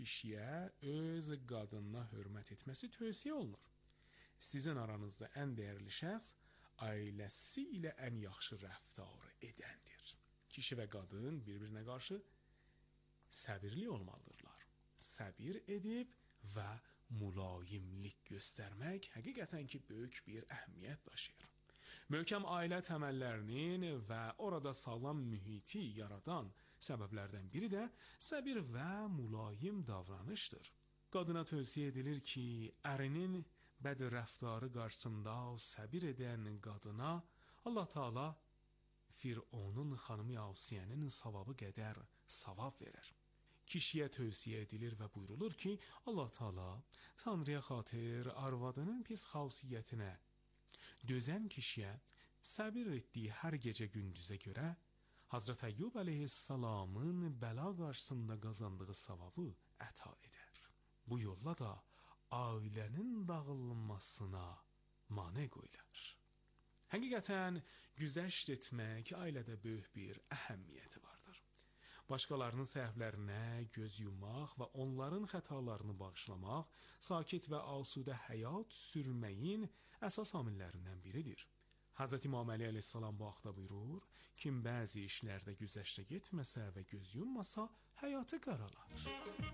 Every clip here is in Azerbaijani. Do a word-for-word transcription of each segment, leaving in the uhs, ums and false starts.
kişiyə öz qadınına hörmət etməsi tövsiyə olunur. Sizin aranızda ən dəyərli şəxs ailəsi ilə ən yaxşı rəftar edəndir. Kişi və qadın bir-birinə qarşı səbirli olmalıdırlar. Səbir edib və mülayimlik göstərmək həqiqətən ki, böyük bir əhəmiyyət daşıyır. Möhkəm ailə təməllərinin və orada sağlam mühiti yaradan səbəblərdən biri də səbir və mülayim davranışdır. Qadına tövsiyə edilir ki, ərinin bəd rəftarı qarşısında səbir edən qadına Allah Taala Fironun xanımı Asiyənin savabı qədər savab verir. Kişiyə tövsiyə edilir və buyurulur ki, Allah Taala Tanrıya xatir arvadının pis xasiyyətinə dözən kişiyə səbir etdiyi hər gecə gündüzə görə Hazreti Əyyub əleyhissalamın bəla qarşısında qazandığı savabı əta edər. Bu yolla da ailənin dağılmasına mane qoyular. Həqiqətən güzəşt etmək ailədə böyük bir əhəmiyyəti vardır. Başqalarının səhvlərinə göz yummaq və onların xətalarını bağışlamaq, sakit və asudə həyat sürməyin əsas amillərindən biridir. Hz. İmam Əli əleyhissalam bu haqda buyurur, kim bəzi işlərdə güzəştə getməsə və göz yummasa, həyatı qaralar.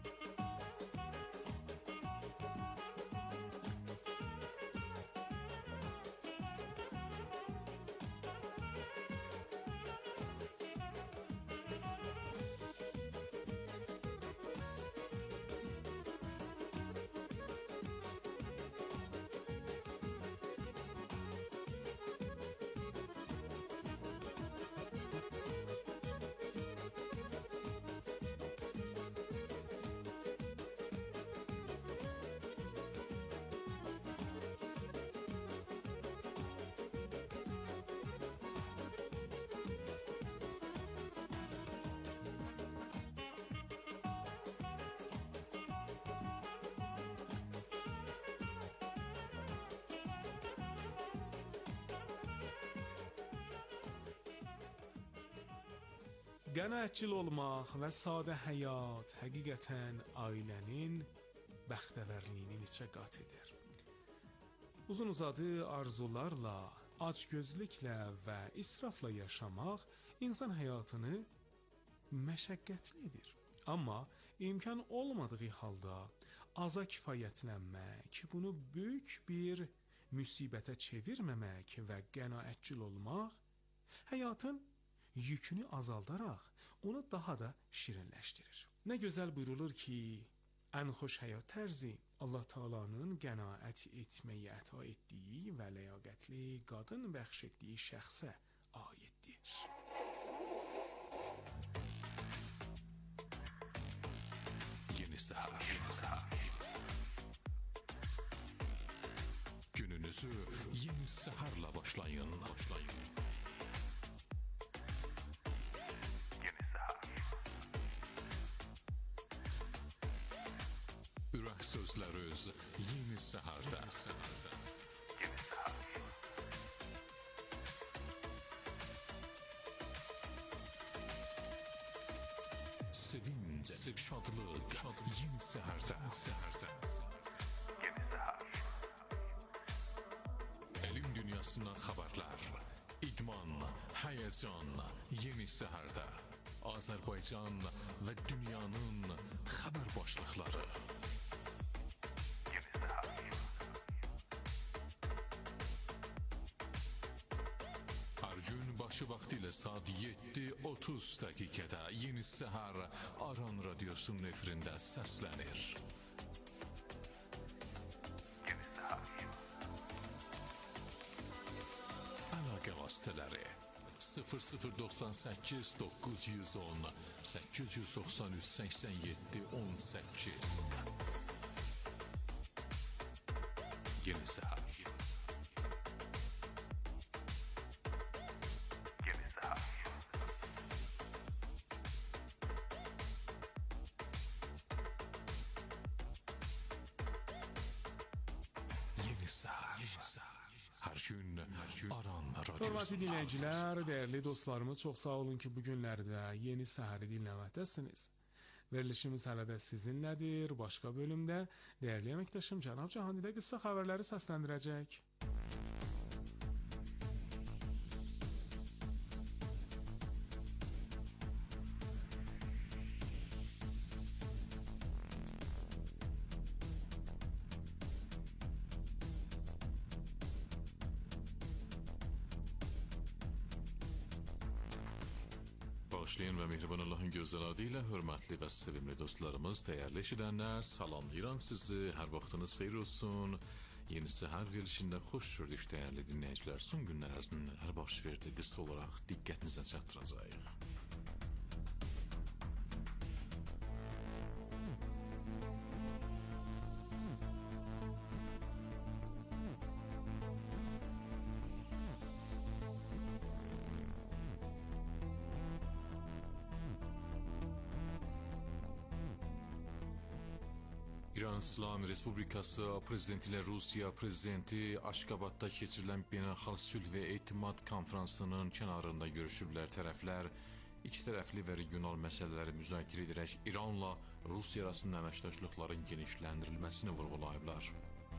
Qənaətçil olmaq və sadə həyat həqiqətən ailənin bəxtəvərliyini neçə qat edir. Uzun uzadı arzularla, acgözlüklə və israfla yaşamaq insan həyatını məşəqqətli edir. Amma imkan olmadığı halda aza kifayətlənmək, bunu böyük bir müsibətə çevirməmək və qənaətçil olmaq həyatın yükünü azaldaraq onu daha da şirinləşdirir. Nə gözəl buyurulur ki, ən xoş həyat tərzi Allah Taala'nın qənaət etməyi əta etdiyi və ləyaqətli qadın bəxş etdiyi şəxsə aiddir. Yeni Səhər, Yeni Səhər. Gününüzü Yeni Səhərlə başlayın. başlayın. Ürək sözləri öz Yeni Səhərdə. Yeni Səhər. Sevinç, şadlıq, Yeni Səhərdə. Yeni Səhər. Elm dünyasından xəbərlər, idman, həyəcan, Yeni Səhərdə. Azərbaycan və dünyanın xəbər başlıqları. Hər gün başı vaxtı ilə saat yeddi otuz dəqiqədə Yeni Səhər Aran Radiosunun efirində səslənir. Yeni Səhər. Əlaqə vasitələri sıfır sıfır doxsan səkkiz doqquz yüz on səkkiz yüz doxsan üç səksən yeddi on səkkiz. Yeni Səhər. Hər gün, hər gün Aran Radiosu. Hörmətli dinləyicilər, dəyərli dostlarımız, çox sağ olun ki, bu günlərdə Yeni Səhəri dinləməkdəsiniz. Verilişimiz hələ də sizinlədir. Başqa bölümdə dəyərli əməkdaşım cənab Cahanidə qısa xəbərləri səsləndirəcək. Bağışlayan və mehriban Allahın gözəl adı ilə hörmətli və sevimli dostlarımız, dəyərli eşidənlər, salamlayıram sizi, hər vaxtınız xeyir olsun. Yeni səhər verilişində xoş gördük dəyərli dinləyicilər. Son günlər ərzində nələr baş verdi, qısa olaraq diqqətinizə çatdıracağıq. İran İslam Respublikası prezidenti ilə Rusiya prezidenti Aşqabadda keçirilən beynəlxalq sülh və etimad konfransının kənarında görüşüblər. Tərəflər iki tərəfli və regional məsələləri müzakirə edərək İranla Rusiya arasında əməkdaşlıqların genişləndirilməsini vurğulayıblar.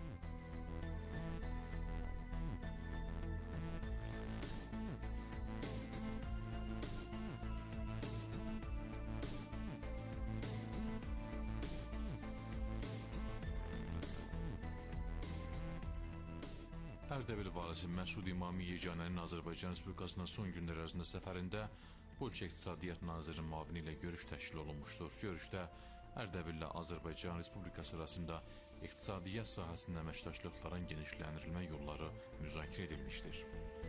Ərdəbil valisi Məsud İmami Yeganənin Azərbaycan Respublikasına son günlər ərzində səfərində bu ölkə İqtisadiyyat Nazirinin müavini ilə görüş təşkil olunmuşdur. Görüşdə Ərdəbil ilə Azərbaycan Respublikası arasında iqtisadiyyat sahəsində əməkdaşlıqların genişləndirilmə yolları müzakirə edilmişdir.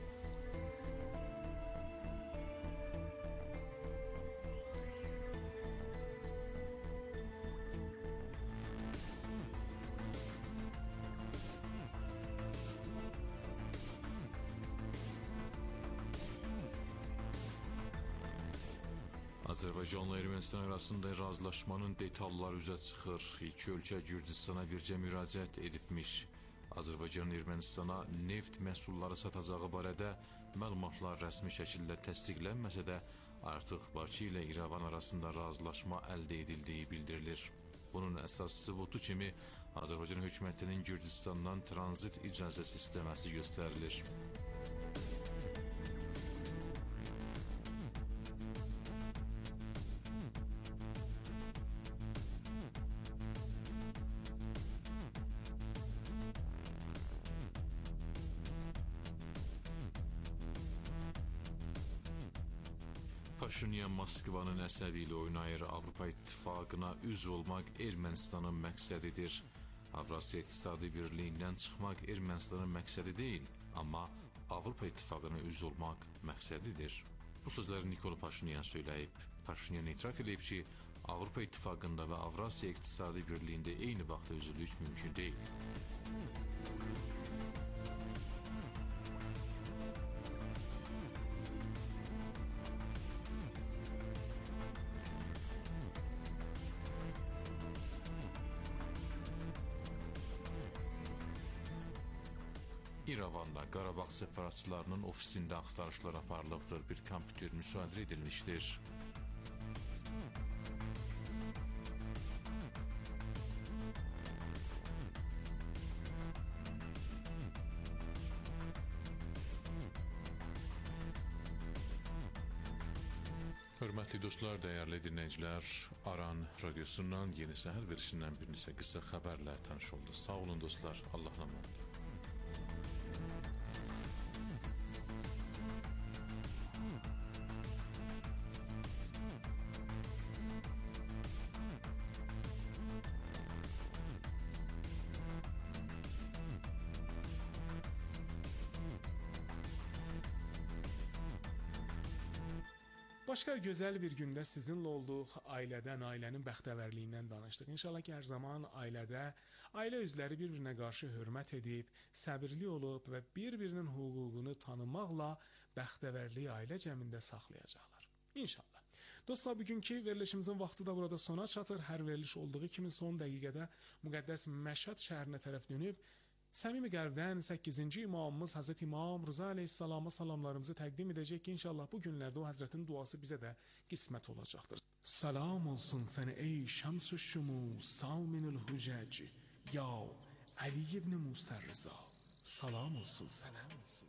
Azərbaycanla Ermənistan arasında razılaşmanın detalları üzə çıxır. İki ölkə Gürcüstana bircə müraciət edibmiş. Azərbaycan Ermənistana neft məhsulları satacağı barədə məlumatlar rəsmi şəkildə təsdiqlənməsə də artıq Bakı ilə İrəvan arasında razılaşma əldə edildiyi bildirilir. Bunun əsas sübutu kimi Azərbaycan hökumətinin Gürcüstandan tranzit icazəsi istəməsi göstərilir. Paşinyan Moskvanın əsəbi ilə oynayır. Avropa İttifaqına üzv olmaq Ermənistanın məqsədidir. Avrasiya İqtisadi Birliyindən çıxmaq Ermənistanın məqsədi deyil, amma Avropa İttifaqına üzv olmaq məqsədidir. Bu sözləri Nikol Paşinyan söyləyib. Paşinyan etiraf edib ki, Avropa İttifaqında və Avrasiya İqtisadi Birliyində eyni vaxtda üzvlük mümkün deyil. İrəvanda Qarabağ separatçılarının ofisində axtarışlar aparılıbdır. Bir kompüter müsadirə edilmişdir. Hörmətli dostlar, dəyərli dinləyicilər, Aran radiosundan yeni səhər verişindən bir neçə qısa xəbərlə tanış oldu. Sağ olun dostlar, Allahla əmanət. Başqa gözəl bir gündə sizinlə olduq. Ailədən, ailənin bəxtəvərliyindən danışdıq. İnşallah ki, hər zaman ailədə ailə üzvləri bir-birinə qarşı hörmət edib, səbirli olub və bir-birinin hüququnu tanımaqla bəxtəvərliyi ailə cəmində saxlayacaqlar. İnşallah. Dostlar, bugünkü verilişimizin vaxtı da burada sona çatır. Hər veriliş olduğu kimi son dəqiqədə müqəddəs Məşhəd şəhərinə tərəf dönüb Səmimi qəlbdən səkkizinci imamımız Həzrət İmam Rıza əleyhissalama salamlarımızı təqdim edəcək ki, inşallah bu günlərdə o həzrətin duası bizə də qismət olacaqdır. Salam olsun sənə ey şəms-ü şumus saminül hücəc ya Ali ibn Musa Rıza. Salam olsun sənə.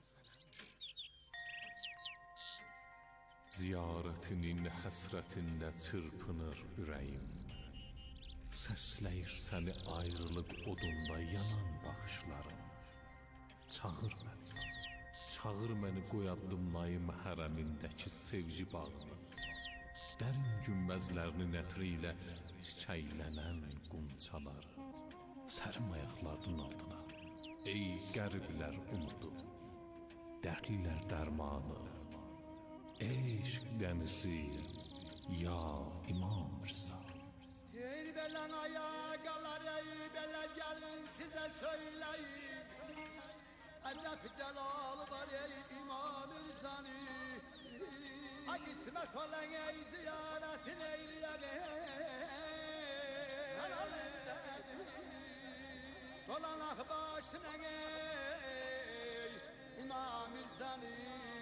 Ziyarətinin həsrətində çırpınır ürəyim. Səsləyir səni ayrılıq odunda yanan baxışlarım. Çağır məni, çağır məni qoy addımlayım hərəmindəki sevgi bağını. Dərin günbəzlərinin ətri ilə çiçəklənən qunçaları. Sərim ayaqlarının altına, ey qəriblər umudu, dərdlilər dərmanı, eşq dənizi, ya İmam Rıza. Ey belen ayakalar, ey belen gelin size söyleyeyim. Ellef celal var ey İmam Rıza'nı. Ha kısmet olan ey ziyaretin eyleyene. Dolan ah başına ey İmam Rıza'nı.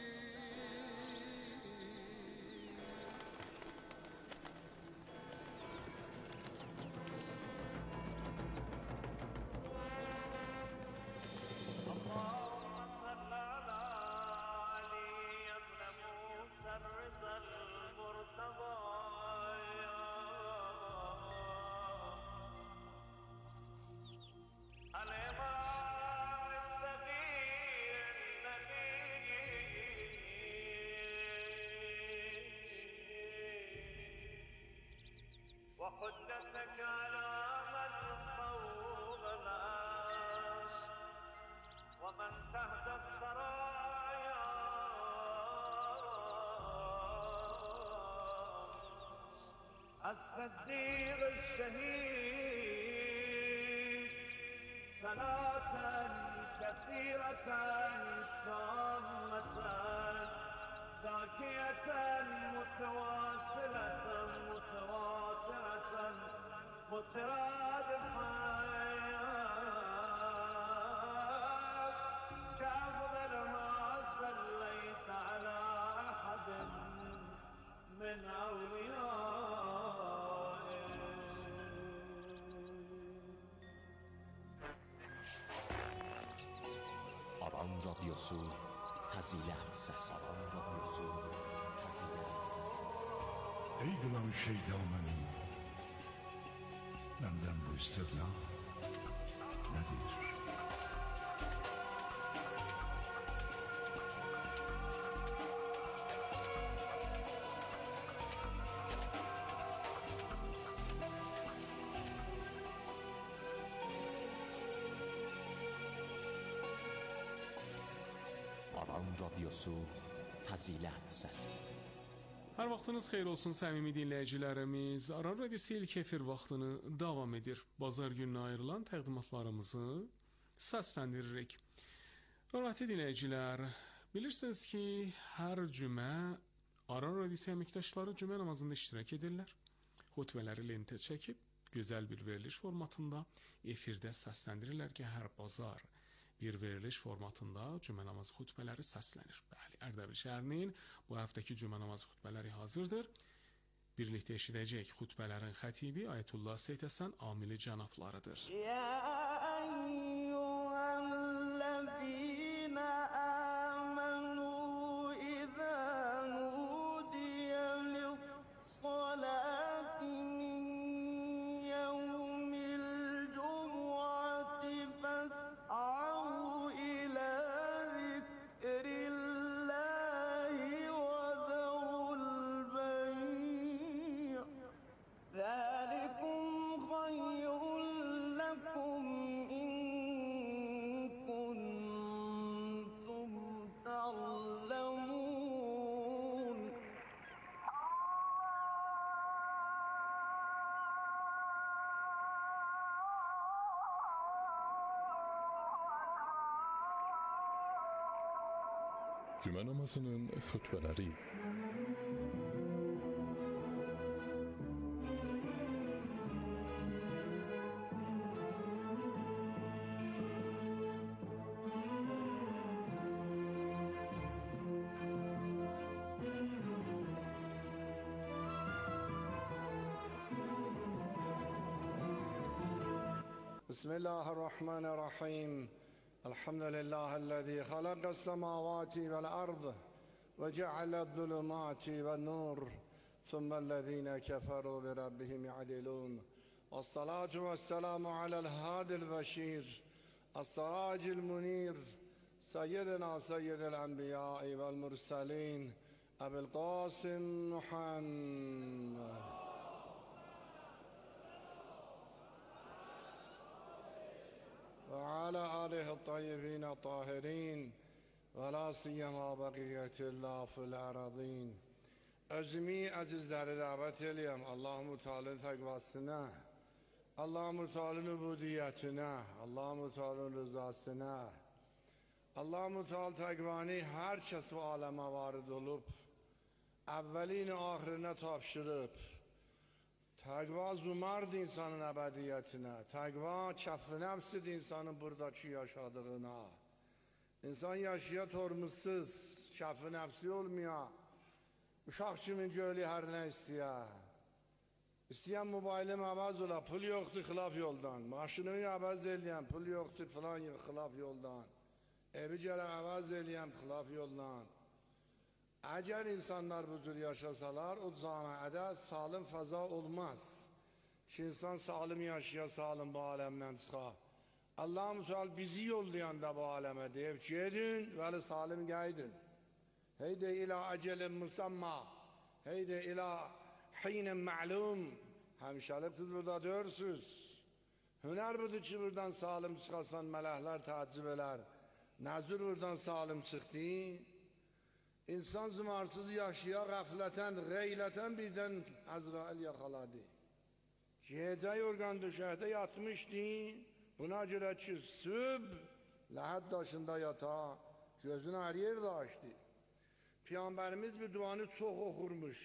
وحجتك على من فوق العرش ومن تحت الثرايا الصديق الشهيد صلاة كثيرة تامة زاكية متواصلة متواترة مترادفة كأفضل ما صليت على أحد من أوليائك. Aran Radyosu Fazilet Sesi. Aran Radyosu Fazilet Sesi. Ey kılan şeytanın, benden bu istirna nedir? Aran Radyosu Fazilet Sesi. Hər vaxtınız xeyir olsun səmimi dinləyicilərimiz. Aran Radyosu ilk efir vaxtını davam edir. Bazar gününə ayrılan təqdimatlarımızı səsləndiririk. Hörmətli dinləyicilər, bilirsiniz ki, hər cümə Aran Radyosu əməkdaşları cümə namazında iştirak edirlər. Xutbələri lentə çəkib, gözəl bir veriliş formatında efirdə səsləndirirlər ki, hər bazar bir veriliş formatında cümə namazı xutbələri səslənir. Bəli, Ərdəbil şəhərinin bu həftəki cümə namazı xutbələri hazırdır. Birlikdə eşidəcək xutbələrin xətibi Ayətullah Seyid Həsən Amili cənablarıdır. يا أيها الذين آمنوا إذا نودي للصلاة من يوم الجمعة فاسعوا إلى ذكر الله وذروا البيع ذلكم خير لكم إن كنتم تعلمون. Cümə namazının xutbələri. بسم الله الرحمن الرحيم الحمد لله الذي خلق السماوات والأرض وجعل الظلمات والنور ثم الذين كفروا بربهم يعدلون والصلاة والسلام على الهادي البشير السراج المنير سيدنا سيد الأنبياء والمرسلين أبي القاسم محمد وعلى آله الطيبين الطاهرين ولا سيما بقية الله في الأراضين. Özümü azizləri dəvət eləyəm Allah-u Teala'nın təqvasına, Allah-u Teala'nın übudiyyətinə, Allah-u Teala'nın rızasına. Allah-u Teala təqvanı hər kəs bu aləmə varid olub, əvvəlini axirinə tapşırıb. Təqva zumardı insanın əbədiyyətinə, təqva kəf-i nəfsidir insanın buradakı yaşadığına. İnsan yaşaya tormuzsuz, kəf-i nəfsi olmayan, uşaq kimin gölü hər nə istəyər. İstəyən mobilim əvəz ola, pul yoxdur xilaf yoldan. Maşınımı əvəz eləyəm, pul yoxdur filan xilaf yoldan. Evi gələn əvəz eləyəm, xilaf yoldan. Əgər insanlar bu cür yaşasalar, o camiədə salim fəza olmaz. Ki insan salim yaşaya, salim bu aləmdən çıxar. Allah-u Teala bizi yollayanda bu aləmə deyib, gedin, vəli salim gəydin. Heydə ilə əcəlin musamma, heydə ilə hinin məlum. Həmişəlik siz burada dörsüz. Hünər budur ki, buradan salim çıxasan, mələklər təəccüb elər. Nəzür buradan salim çıxdın. İnsan zımarsız yaşaya, qəflətən, qeylətən birdən Əzrail yaxaladı. Gecə yorgan döşəkdə yatmışdın. Buna görə ki, süb ləhət daşında yata, gözünü hər yerdə açdı. Peyğəmbərimiz bir duanı çox oxurmuş.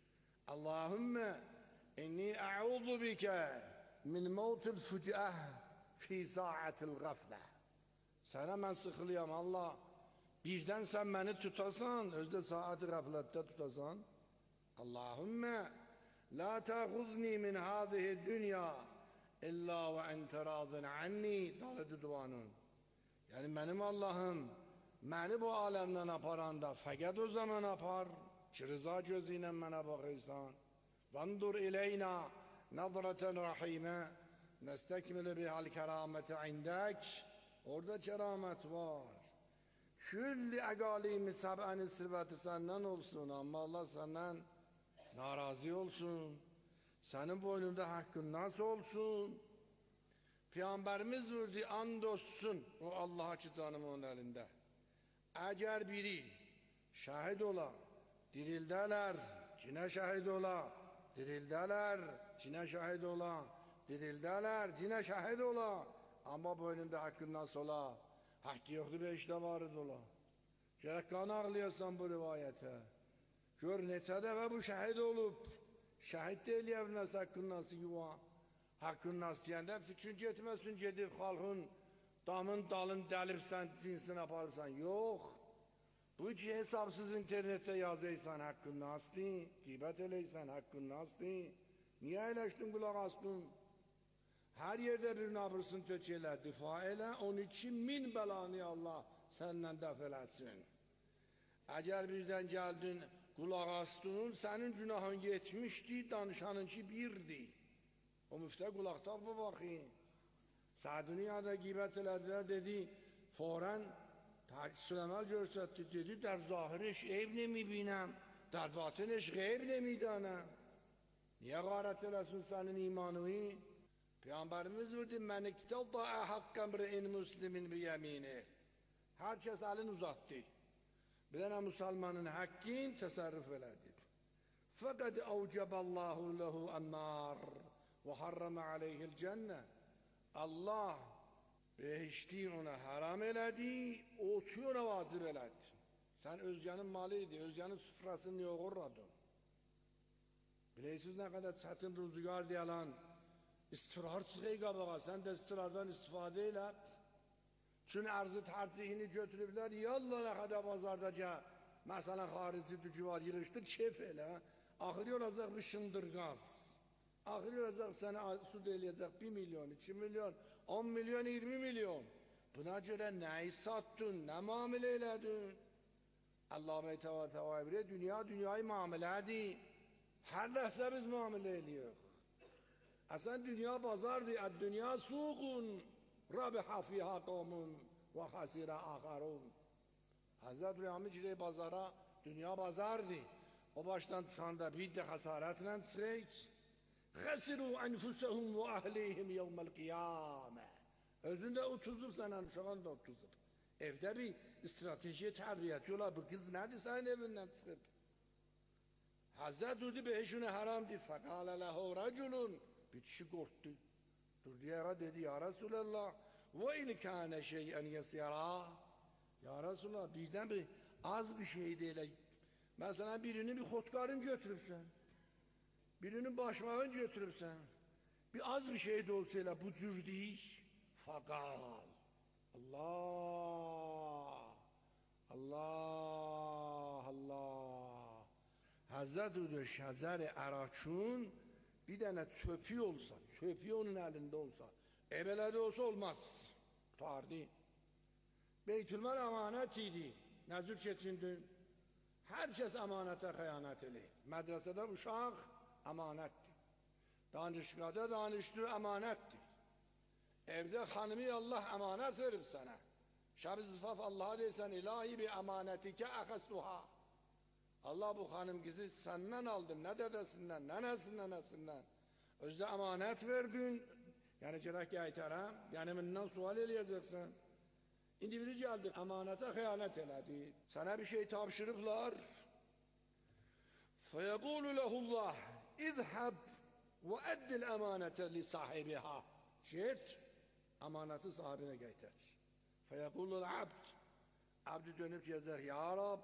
Allahümmə inni əudu bikə min mevtil fücəh fi saətil qəflə. Sənə mən sıxılıyam Allah. Birdən sən məni tutasan, özdə saat-ı qəflətdə tutasan. Allahümmə la təxuzni min hadihi dünya illa və əntə radın ənni. Dalıdı duanın. Yəni mənim Allahım, məni bu aləmdən aparanda fəqət o zaman apar ki, rıza gözü ilə mənə baxırsan. Vandur iləyna nəzrətən rəhimə nəstəkmilə bihəl kəraməti indək. Orada kəramət var. Külli əqalimi səbəni sirvəti səndən olsun, amma Allah səndən narazı olsun. Sənin boynunda haqqın nasıl olsun? Peyğəmbərimiz vurdu, and olsun o Allah'a ki canım onun əlində. Əgər biri şəhid ola, dirildələr, cinə şəhid ola, dirildələr, cinə şəhid ola, dirildələr, cinə şəhid ola. Amma boynunda haqqın nasıl ola? Haqqı yoxdur, beşdə varid ola. Gərək qan ağlayasan bu rivayətə. Gör neçə dəfə bu şəhid olub. Şəhid deyil evləs haqqın nasıl yuva. Haqqın nasıl deyəndə fikrin getməsin, gedib xalqın damın dalın dəlibsən, cinsin aparırsan. Yox. Bu ki hesabsız internetdə yazıysan haqqın nasıl, qeybət eləysən haqqın nasıl. Niyə eləşdin, qulaq astın? Hər yerdə bir nabırsın tökələr, difa elə, on iki min bəlanı Allah səndən dəf eləsin. Əgər birdən gəldin, qulaq astın, sənin günahın yetmişdi, danışanın ki birdi. O müftə qulaqda bu baxın. Səduniyada qeybət elədilər, dedi, forən Süleyman görsətdi, dedi, در ظاهرش عیب نمیبینم در باطنش غیب نمیدانم. Niyə qarət eləsin sənin imanını? Peyğəmbərimiz vurdu, mən iqtəda haqqən bir müslimin bir yəmini. Hər kəs əlini uzatdı. Bir dənə müsəlmanın haqqin təsərrüf elədi. Fəqəd əvcəbəllahu ləhu ənnar və harrəmə aleyhil cənnə. Allah behişti ona haram elədi, otu ona vacib elədi. Sən özgənin malı idi, özgənin süfrəsini yoğurradın. Bilirsiniz nə qədər çətin rüzgar deyalan, istifrar çıxıyı qabağa, sən də istifrardan istifadə elə. Çünki ərzı tərcihini götürüblər, yallah nə qədər bazardaca, məsələn, xarici tükü var, yığışdır, kef elə, axırı olacaq bir şındırqaz. Ahir olacak sana su eləyəcək bir milyon, iki milyon, on milyon, iyirmi milyon. Buna görə nəyi sattın, nə muamilə elədin? Allah-u Teala dünya dünyayı muamilədir. Hər ləhsə biz muamilə eləyirik. Əsən dünya bazardır, dünya suqun, rabiha fiha qavmun və xasirə axarun. Həzrət Rüyamı girək bazara, dünya bazardır. O başdan çıxanda bir də xəsarətlə çıxək. Xəsiru ənfusəhum və əhlihim yevməl qiyamə. Özündə utuzub sənə, uşağın da utuzub. Evdə bir strateji təbriyyəti olar, bu qız nədir sənin evindən çıxıb? Həzrət durdu beşünə haramdır. Fəqalə ləhu rəculun. Bir kişi qorxdu. Durdu yara dedi, ya Resulallah, və in kənə şeyən yəsira. Ya Resulallah, birdən bir az bir şey deyil. Məsələn, birinin bir xotkarın götürübsən. Birinin başmağın götürübsən. Bir az bir şey de olsa elə bu cür deyik. Fəqal. Allah. Allah. Allah. Həzrət Udu Şəzər-i Ərakun bir dənə çöpü olsa, çöpü onun əlində olsa, evələdə olsa olmaz. Tutardı. Beytülmal əmanət idi. Nəzür keçindin. Hər kəs əmanətə xəyanət eləyir. Mədrəsədə uşaq əmanətdir. Danışqada danışdır əmanətdir. Evdə xanımı Allah əmanət verib sənə. Şəb-i zifaf Allah'a deysən, ilahi bir əmanətikə əxəstuha. Allah bu xanım kızı senden aldım, ne dedesinden, nenesinden, nesinden. Özde emanet verdin, yani cerek yaytarım, yani benden sual eləyəcəksən. İndi biri geldi, emanete hıyanet eledi. Sana bir şey tavşırıplar. فَيَقُولُ لَهُ اللّٰهِ اِذْهَبْ وَاَدِّ الْاَمَانَةَ لِصَاحِبِهَا. Git, emaneti sahibine getir. فَيَقُولُ الْعَبْدِ. Abdü dönüp diyecek, Ya Rab,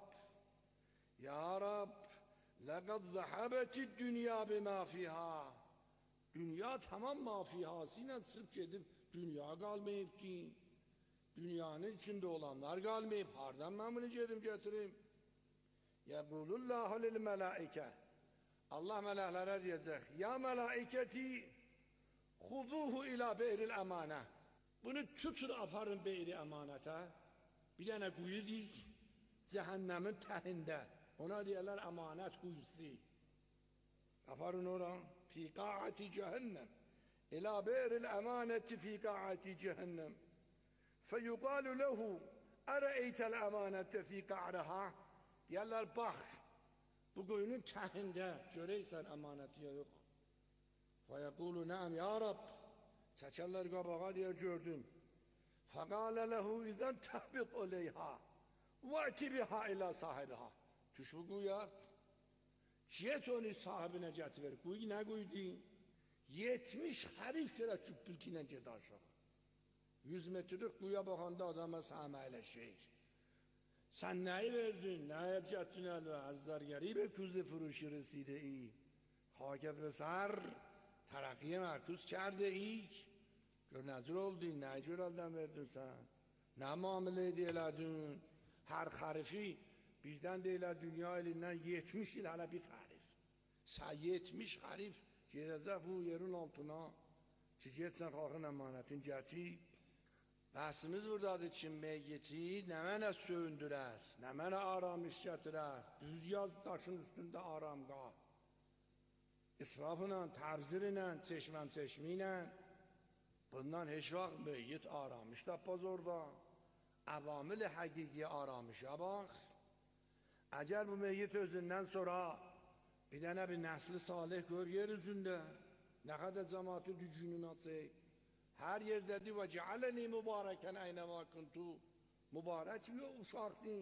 Ya Rab, لَقَدْ ذَحَبَتِ الدُّنْيَا بِمَا فِيهَا. Dünya tamam mafihasıyla sırf gidip dünya kalmayıp ki, dünyanın içinde olanlar kalmayıp, hardan ben bunu gedim getireyim? يَقُولُ اللّٰهُ لِلْمَلَائِكَ. Allah meleklere diyecek, Ya melaiketi, خُذُوهُ ila beyril emane. Bunu tutun aparın beyri emanete. Bir tane kuyu dik, cehennemin tehinde. Ona diyorlar emanet kuyusu. Aparın oradan. Fi ka'ati cehennem. İlâ beyril emaneti fi ka'ati cehennem. Feyuqalu lehu ere'eytel emanete fi ka'raha. Diyorlar bak, bu kuyunun tehinde göreysen emaneti yok. Feyekulu naam ya Rab. Çeçerler kabağa diye gördüm. Fekale lehu izden tehbit oleyha. Ve'ti biha ila sahibiha. Düş bu kuyuya. Jet onu sahibine getirir. Kuyu ne kuydu? Yetmiş harif kere küppültüyle gedi aşağı. Yüz metrelik kuyuya bakanda adama sahmeyle şey. Sen neyi verdin? Neye getirdin elve? Azzar garibe kuzu furuşu reside iyi. Hakef ve sar. Terakkiye merkuz کرده ایک. Gör nezir oldun, ne cür elden verdin sen? Ne muamele ediledin? Her harifi birden deyler dünya elinden yetmiş il hala bir harif. Sen yetmiş harif gedəcək bu yerin altına ki getsən xalqın emanetin gətir. Bəhsimiz buradadır ki meyyiti nə mənə söyündürər, nə mənə aramış gətirər. Düz yaz daşın üstündə aramqa. İsrafla, təbzirlə, çeşməm çeşmiylə. Bundan heç vaxt meyyit aramış tapmaz orada. Əvamil-i həqiqi aramışa bax. Əgər bu meyyit özündən sonra bir dənə bir nəsli salih gör yer üzündə, nə qədər cəmatın gücünün açıq. Hər yerdədir və cealəni mübarəkən əynəmə kuntu. Mübarək bir uşaqdır.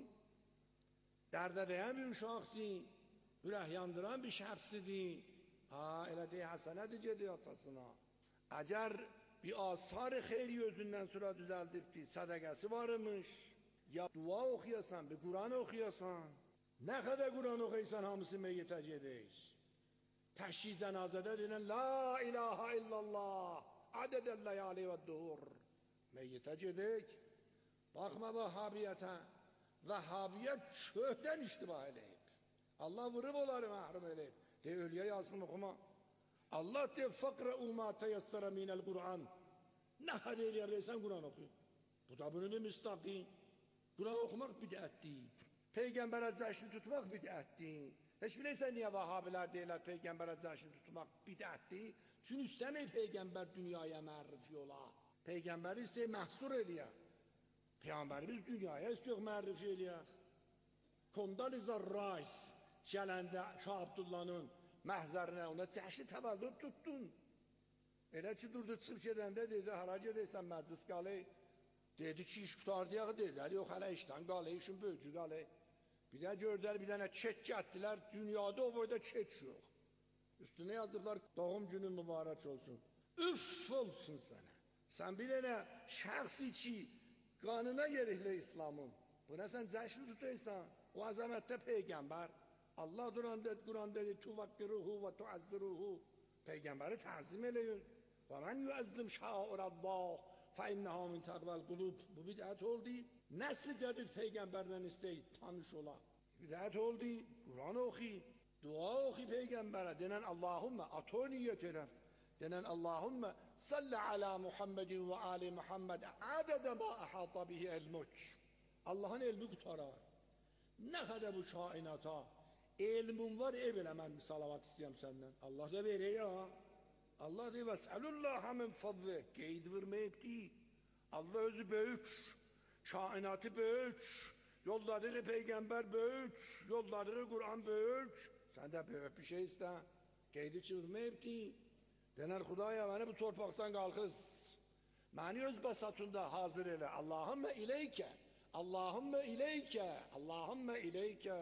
Dərdə deyən bir uşaqdır. Ürək yandıran bir şəxsidir. Ha, elə deyə həsənədir gedi atasına. Əgər bir asar xeyri özündən sonra düzəldibdir, sədəqəsi varmış, ya dua oxuyasan, bir Quran oxuyasan, nə qədər Quran oxuysan hamısı meyyitə gedik. Təşhid cənazədə deyilən La ilahə illallah, adədəl ləyali və dur. Meyyitə gedik. Baxma Vəhhabiyyətə. Vəhhabiyyət çöhdən iştibah eləyib. Allah vurub onları məhrum eləyib. De ölüyə yazsın oxuma. Allah diyor فَقْرَعُوا مَا تَيَسَّرَ مِنَ الْقُرْآنِ Ne kadar eləyərsən Kur'an oku. Bu da bunun bir müstaqi. Kur'an okumak bid'atdir. Peygamber'e zəşini tutmak bid'atdir. Heç bilirsən niye Vahabilər deyirlər Peygamber'e zəşini tutmak bid'atdir? Çünkü istəmir Peygamber dünyaya mərrifi ola. Peygamberi istəyir məhsur eləyək. Peygamberimiz dünyaya istiyor mərrifi eləyək. Kondaliza Rice gələndə Şah Abdullah'ın məhzərinə ona cəşni təvəllüd tuttun. Elə ki durdu çıxıb gedəndə dedi, harac edəysən məclis qalı. Dedi ki iş qutardıyaq dedilər, yox hələ işdən qalı, işin böyücü qalı. Bir də gördülər bir dənə çek gətdilər, dünyada o boyda çek yox. Üstüne yazıblar, doğum günün mübarək olsun. Üff olsun sənə. Sən bir dənə şəxsi ki, qanına yeriklə İslamın. Buna sən cəşni tutaysan, o azamətdə Peygamber. Allah Kur'an dedi, tuvakkiruhu ve tuazziruhu. Peygamberi tazim eləyin. Ve men yuazzim şairallah fe inneha min taqval qulub. Bu bid'at oldu. Nesli cədid peygamberden isteyip tanış ola. Bid'at oldu. Kur'an oxu. Dua oxu peygambere. Denen Allahümme ato niyet eder. Denen Allahümme salli ala Muhammedin ve ali Muhammed adede ma ahata bihi ilmuk. Allah'ın ilmi qutarar. Ne kadar bu kainata ilmin var ev elə mən bir salavat istəyəm səndən. Allah da verir ya. Allah deyir vəsəlullaha min fadli. Qeyd verməyib deyil. Allah özü böyük. Kainatı böyük. Yolladığı peygamber böyük. Yolladığı Kur'an böyük. Sen de böyük bir şey iste. Qeydi çevirməyib deyil. Denər Xudaya beni bu torpaqdan qalxız. Məni öz basatında hazır elə. Allahümme ileyke. Allahümme ileyke. Allahümme ileyke.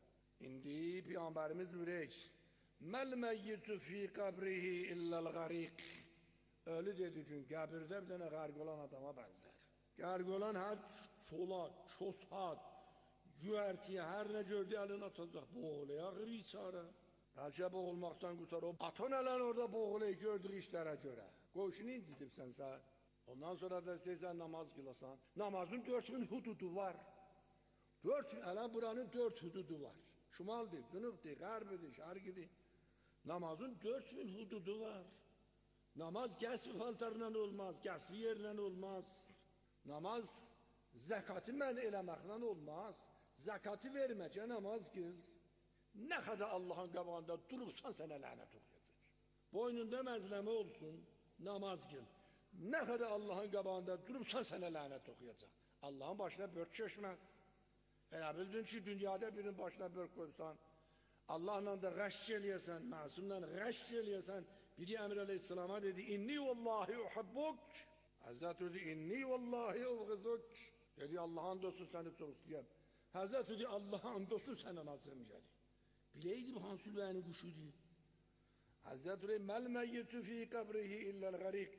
İndi Peygamberimiz buyuruyor. Mel meyyitu fi kabrihi illel garik. Ölü dediği için qəbirdə bir dənə qərq olan adama bənzər. Qərq olan hər çolaq, çosat, güvərtiyə, hər nə gördü əlini atacaq. Boğulaya qırı çara. Bəlkə boğulmaqdan qutar o. Atan ələn orada boğulayı gördüğü işlərə görə. Qoşunu incitibsən sən. Ondan sonra da istəyirsən namaz qılasan. Namazın dört bin hududu var. Dört, ələn buranın dört hududu var. Şimaldir, cünubdir, qərbidir, şərqidir. Namazın dört bin hududu var. Namaz qəsb paltarla olmaz, qəsbi yerlə olmaz. Namaz zəkatı mən eləməklə olmaz. Zəkatı verməkə namaz qıl. Nə qədər Allahın qabağında durubsan sənə lənət oxuyacaq. Boynunda məzləmə olsun, namaz qıl. Nə qədər Allahın qabağında durubsan sənə lənət oxuyacaq. Allahın başına börk çeşməz. Elə bildin ki, dünyada birinin başına börk koysan, Allahla da qəşş eləyəsən, məsumla qəşş eləyəsən, biri Əmir Aleyhisselam'a dedi, inni vallahi uhabbuk. Həzrət dedi, inni vallahi uvğızuk. Dedi, Allah'ın dostu səni çox istəyəm. Həzrət dedi, Allah'ın dostu sənə nazım gəlir. Bileydi bu Hansülvənin quşudur. Həzrət dedi, məl meyyitu fi qabrihi illəl qərik.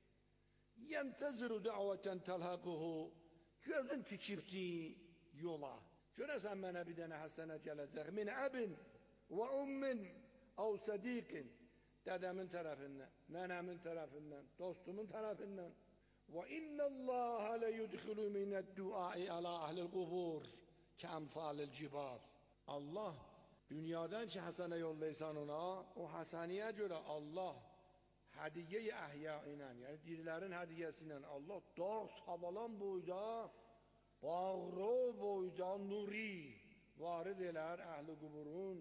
Yentəziru dəvətən təlhəquhu. Gözün tikibdi yola. Görəsən mənə bir dənə həsənə gələcək. Min əbin və ummin əv sədiqin. Dədəmin tərəfindən, nənəmin tərəfindən, dostumun tərəfindən. Və innəlləhə ləyudxilu minəd-duai alə əhlil qubur kəmfalil cibal. Allah dünyadan ki həsənə yollaysan ona, o həsəniyə görə Allah hədiyyə-i əhya ilə, yəni dirilərin hədiyyəsi ilə Allah dağ savalan boyda, bağrı boyda nuri varid elər əhl-i quburun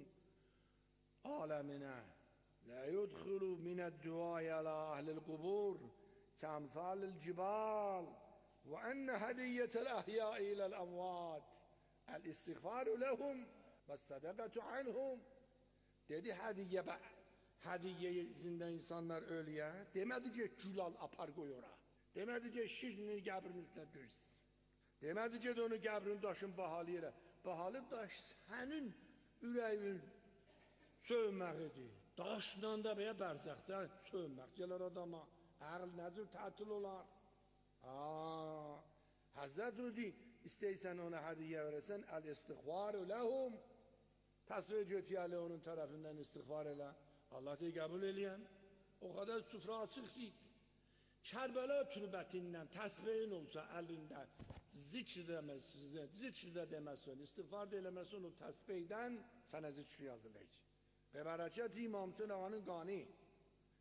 aləminə. لا يدخل من الدعاء على أهل القبور كأمثال الجبال وأن هدية الأحياء إلى الأموات الاستغفار لهم والصدقة عنهم. Dedi hadiye be, hadiye izinden insanlar ölüye, demedi ki külal apar koy ora, demedi ki şirini qəbrin üstüne düz, demedi ki onu qəbrin daşın bahalı yere, bahalı daş senin ürəyin sövməğidir. Daşla da belə bərzəxdə sövmək gələr adama, əql nəzir tətil olar. Aa, Həzrət dedi, istəysən ona hədiyyə verəsən, əl-istiğfarü ləhum, təsvir götüyəli onun tərəfindən istiğfar elə. Allah deyir, qəbul eləyəm. O qədər süfrə açıqdır. Kərbələ türbətindən təsbihin olsa əlində, zikr deməsin, zikr də deməsin, istiğfar da eləməsin o təsbihdən sənə zikr yazılır. Be bərəkət İmam Hüseyin ağanın qani,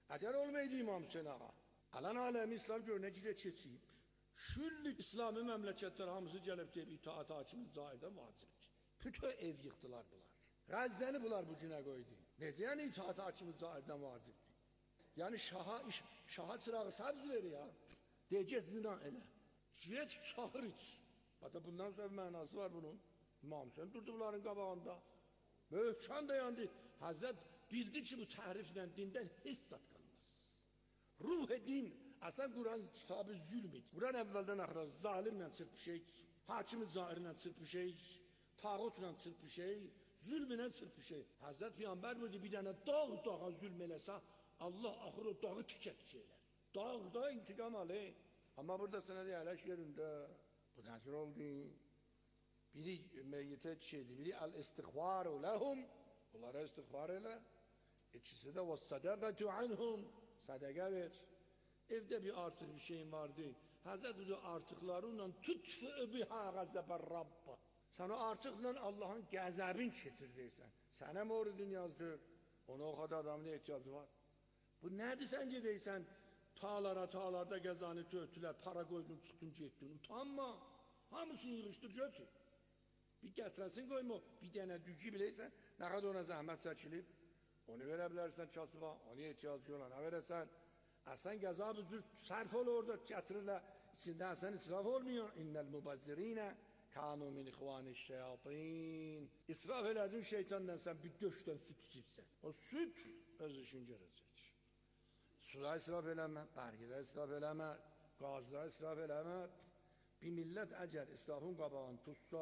Əgər olmaydı İmam Hüseyin ağa, alan alemi İslam görünə girə keçib, külli İslami məmləkətlər hamısı gəlib deyib, itaat hakimi zahirdə vacibdir. Bütün ev yıxdılar bunlar. Qəzzəni bunlar bu günə qoydu. Necə yəni itaat hakimi zahirdən vacibdir? Yəni şaha, iş, şaha çırağı səbz verir ya, deyəcək zina elə. Get çağır iç. Hatta bundan sonra mənası var bunun. İmam Hüseyin durdu bunların qabağında. Möhkəm dayandı. Həzrət bildi ki, bu təhriflə dindən heç zat qalmaz. Ruh din, əsən Quran kitabı zülmüdür. Quran əvvəldən axıra zalimlə çırpışək, hakimi zahirlə çırpışək, tağutla çırpışək, zülmünə çırpışək. Həzrət Peyğəmbər buyurdu, bir dənə dağ dağa zülm eləsə, Allah axır o dağı tikə-tikə elər. Dağda intiqam alır. Amma burada sənə deyərək yerində, bu nəzir oldu. Biri meyyitə şeydir, biri el-istiğfaru lehum, onlara istiğfar elə. İkisi də vəs-sədəqətü anhum, sədəqə ver. Evdə bir artıq bir şeyin vardı. Həzrət o artıqlarıyla tutfu biha qəzəbər Rabbə. Sən o artıqla Allahın qəzəbin keçirdiysən. Sənə moridin yazdır. Ona o kadar adamın ihtiyacı var. Bu nədir sən gedəysən? Tağlara, tağlarda gəzanı tötülər, para qoydun, çıxdın, getdin. Utanma. Hamısını yığışdır, götür. Bir gətirəsin qoyma, bir dənə düzgü biləysən, nə qədər ona zəhmət çəkilib, onu verə bilərsən kasıba, ona ehtiyacı olan, nə verəsən, əsən qəza büzür, sərf ol orada, gətirirlər, içində əsən israf olmuyor. İnnəl mübəzzirinə kanu min ixvaniş şeyatin. İsraf elədin şeytandan sən bir döşdən süt içibsən. O süt öz işin görəcək. Suda israf eləmə, bərgidə israf eləmə, qazda israf eləmə. Bir millət əgər israfın qabağını tutsa,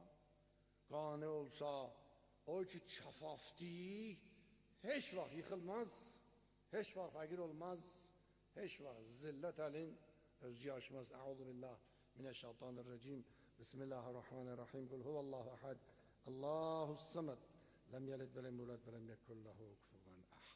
qani olsa, o ki çafafdi, heç vaxt yıxılmaz, heç vaxt fəqir olmaz, heç vaxt zillət əlin özgü aşmaz. Əuzu billah minəşşeytanirracim. Bismillahirrahmanirrahim. Qul huvallahu ahad. Allahus samad. Lem yelid ve lem yulad ve lem yekun lehu kufuven ahad.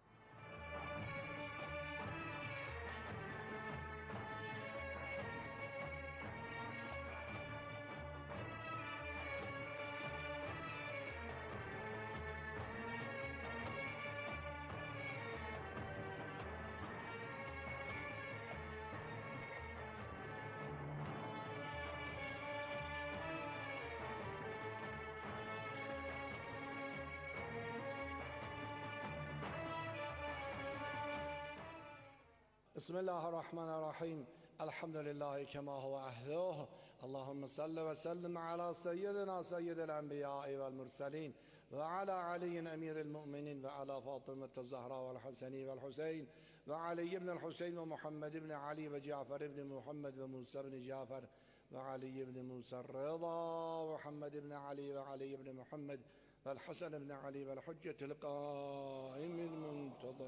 بسم الله الرحمن الرحيم. الحمد لله كما هو أهله. اللهم صل وسلم على سيدنا سيد الأنبياء والمرسلين وعلى علي أمير المؤمنين وعلى فاطمة الزهراء والحسن والحسين وعلي بن الحسين ومحمد بن علي وجعفر بن محمد وموسى بن جعفر وعلي بن موسى الرضا ومحمد بن علي وعلي بن محمد والحسن بن علي والحجة القائم المنتظر.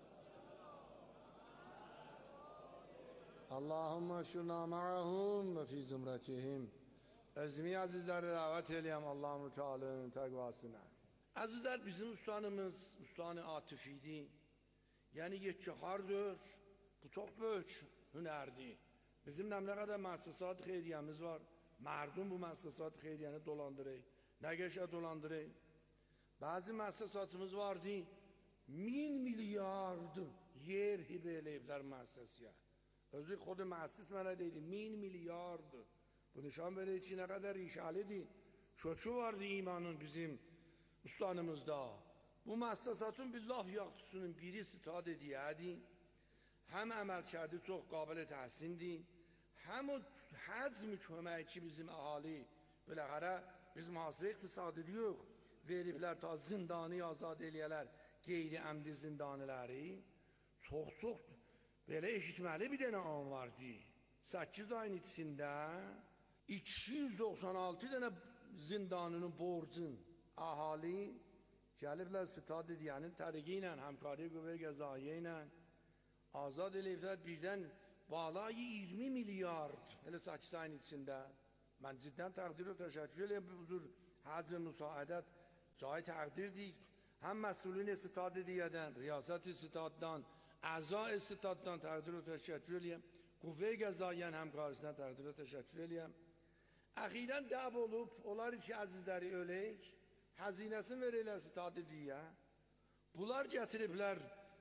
Allahümme şuna ma'ahum ve fi zümretihim. Özmi azizleri davet edeyim Allah-u Teala'nın takvasına. Azizler bizim ustanımız, ustanı atifiydi. Yani yetçihardır. Bu çok büyük hünerdi. Bizim ne kadar müessesat hayriyemiz var. Merdum bu müessesat hayriyeni dolandırıyor. Ne geçe dolandırıyor. Bazı müessesatımız vardı. Min milyardı yer hibeleyipler müesseseye. Özü خود müessis mənə deydi, min milyardı. Bu nişan verir ki, nə qədər işalidir. Şöçü vardı imanın bizim ustanımızda. Bu müessesatın billah yaxtısının biri istad ediyədi. Həm əməl kərdi çox qabil təhsindir. Həm o həcmi köməkçi bizim əhali. Biləqərə biz mühasirə iqtisadi yox. Veriblər ta zindanı azad eləyələr. Qeyri-əmdi zindaniləri. Çox-çox belə eşitməli bir dənə an vardı. səkkiz ayın içində iki yüz doxsan altı dənə zindanının borcun əhali gəliblər stad ediyənin təriqi ilə, həmkarı qüvvə qəzaiyə ilə azad eləyiblər birdən balayı iyirmi milyard elə səkkiz ayın içində. Mən ciddən təqdir və təşəkkür eləyəm bu huzur həcm və müsaadət cayı təqdirdik. Həm məsulun stad ediyədən, riyasət-i staddan, əza istidaddan təqdir və təşəkkür eləyəm. Qüvvə qəzaiyən həmkarısına təqdir və təşəkkür eləyəm. Əxirən dəb olub, onlar iki əzizləri ölək, həzinəsini verirlər istidad ediyə. Bunlar gətiriblər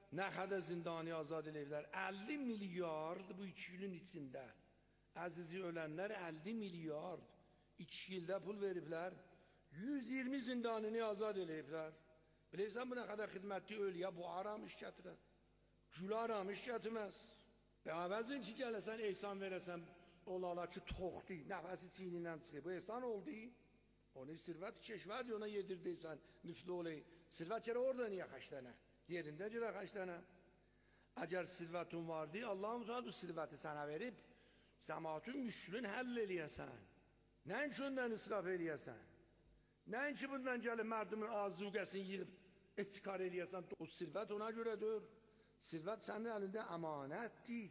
nə qədər zindani azad eləyiblər? əlli milyard bu iki ilin içində. Əzizi ölənlər əlli milyard. iki ildə pul veriblər. yüz iyirmi zindanini azad eləyiblər. Bilirsən bu nə qədər xidmətli ölüyə bu aram iş gətirər. Gül aram iş gətirməz. Və əvəzin ki, gələsən, ehsan verəsən, olala ki, toxdur, nəfəsi çiynindən çıxır. Bu ehsan oldu. Onu sirvət keşverdi, ona yedirdiysən, müflü olayı. Sirvət yerə orada niyə xəşlənə? Yerində girə xəşlənə. Əgər sirvətin vardı, Allah-u Teala bu sirvəti sənə verib, cəmaatın müşkülün həll eləyəsən. Nəinki ondan israf eləyəsən. Nəinki bundan gəlib mərdimin azuqəsini yığıb, ehtikar eləyəsən. O sirvət ona görədir. Sirvət sənin əlində əmanətdir.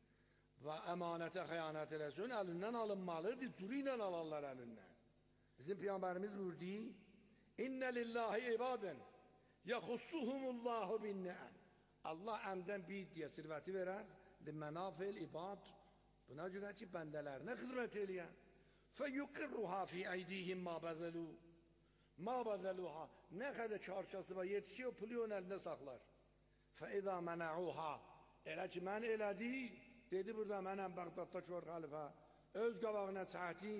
Və əmanətə xəyanət eləsin, əlindən alınmalıdır, cürü ilə alarlar əlindən. Bizim Peyğəmbərimiz buyurdu, İnnə lillahi ibadən, yaxussuhumullahu binnəən. Allah əmdən bir deyə sirvəti verər, limənafil ibad, buna görə ki, bəndələrinə xidmət eləyən. Fəyuqirruha fi əydihim ma bəzəlu, ma bəzəluha, nə qədər çarçası var, yetişi o pulu onun əlində saxlar. Fəidə mənəuha, elə ki, mən elədi, dedi burada mənəm Bəğdadda kör xəlifə, öz qabağına çəkdi,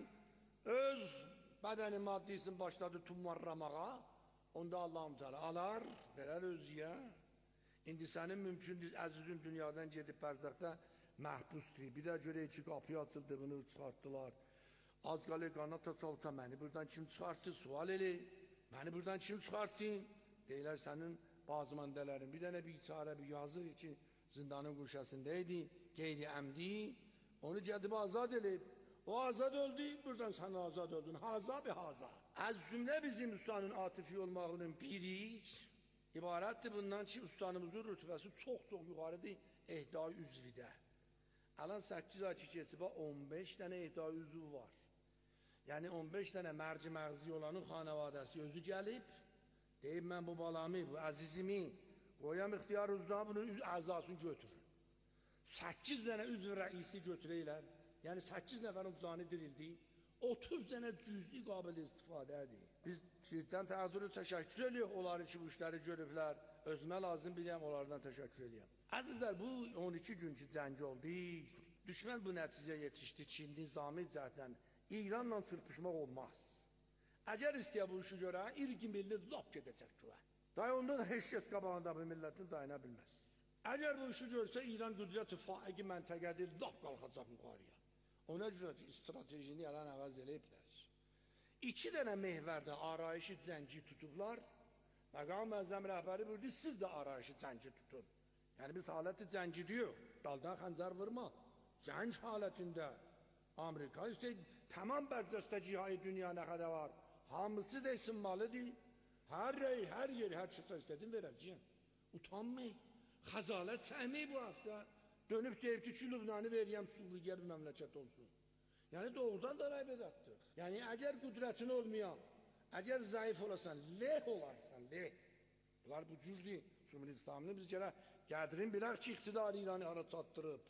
öz bədəni maddisini başladı tumarlamağa, onda Allah-u Teala alar, verər özüyə. İndi sənin mümkündür, əzizin dünyadan gedib bərzəxdə məhbusdur. Bir də görək ki, qapıyı açıldı, bunu çıxartdılar. Az qalı qanata çalsa, məni buradan kim çıxartdı? Sual elə, məni buradan kim çıxartdı? Deyilər sənin bazı məndələrin, bir dənə bir çarə, bir yazıq ki, zindanın quşasındaydı, qeyri əmdi, onu gedib azad eləyib. O azad öldü, buradan sən azad öldün. Haza bi haza. Az cümlə bizim ustanın atifi olmağının biri ibarətdir bundan ki, ustanımızın rütbəsi çox-çox yuxarıdır ehdai üzvidə. Alan səkkiz ay ki, keçibə on beş dənə ehdai üzv var. Yəni on beş dənə mərci məğzi olanın xanavadəsi özü gəlib, deyib mən bu balamı, bu əzizimi qoyam ixtiyar uzdan bunun əzasını götürün. səkkiz dənə üzv rəisi götürəylər. Yəni səkkiz nəfərin canı dirildi, otuz dənə cüz'i qabil istifadədir. Biz şirkdən təəzzürü təşəkkür ediyor, onları ki, bu işləri görüblər, özümə lazım biləyəm, onlardan təşəkkür edəyəm. Əzizlər, bu on iki gün ki, cəng oldu, düşmən bu nəticə yetişdi ki, nizami cəhətdən İranla çırpışmaq olmaz. Əgər istəyə bu işi görə, irqi milli lap gedəcək güvə. Day ondan heç kəs qabağında bu millətin dayana bilməz. Əgər bu işi görsə, İran qüdrət-i faiqi məntəqədir, lap qalxacaq müqarıya. Ona görə ki, stratejini yalan əvəz eləyiblər. İki dənə mehvərdə arayışı cəngi tutublar. Məqam məzəm rəhbəri buyurdu, siz də arayışı cəngi tutun. Yəni biz haləti cəngi diyor, daldan xəncər vurma. Cəng halətində Amerika istəyir, tamam bərcəstə cihayı dünya nə qədər var. Hamısı da isinmalıdır. Hər rey, hər yer, hər kəsə istədin verəcəyəm. Utanmayın. Xəzalət çəkməyi bu hafta. Dönüb deyib ki, Lübnanı veriyəm, Suriyə bir məmləkət olsun. Yəni doğrudan da rəybədətdir. Yəni əgər qüdrətin olmayan, əgər zəif olasan, leh olarsan, leh. Bunlar bu cüzdür. Cümhur İslamını biz gələ gədirin bilək ki, iqtidar İranı hara çatdırıb.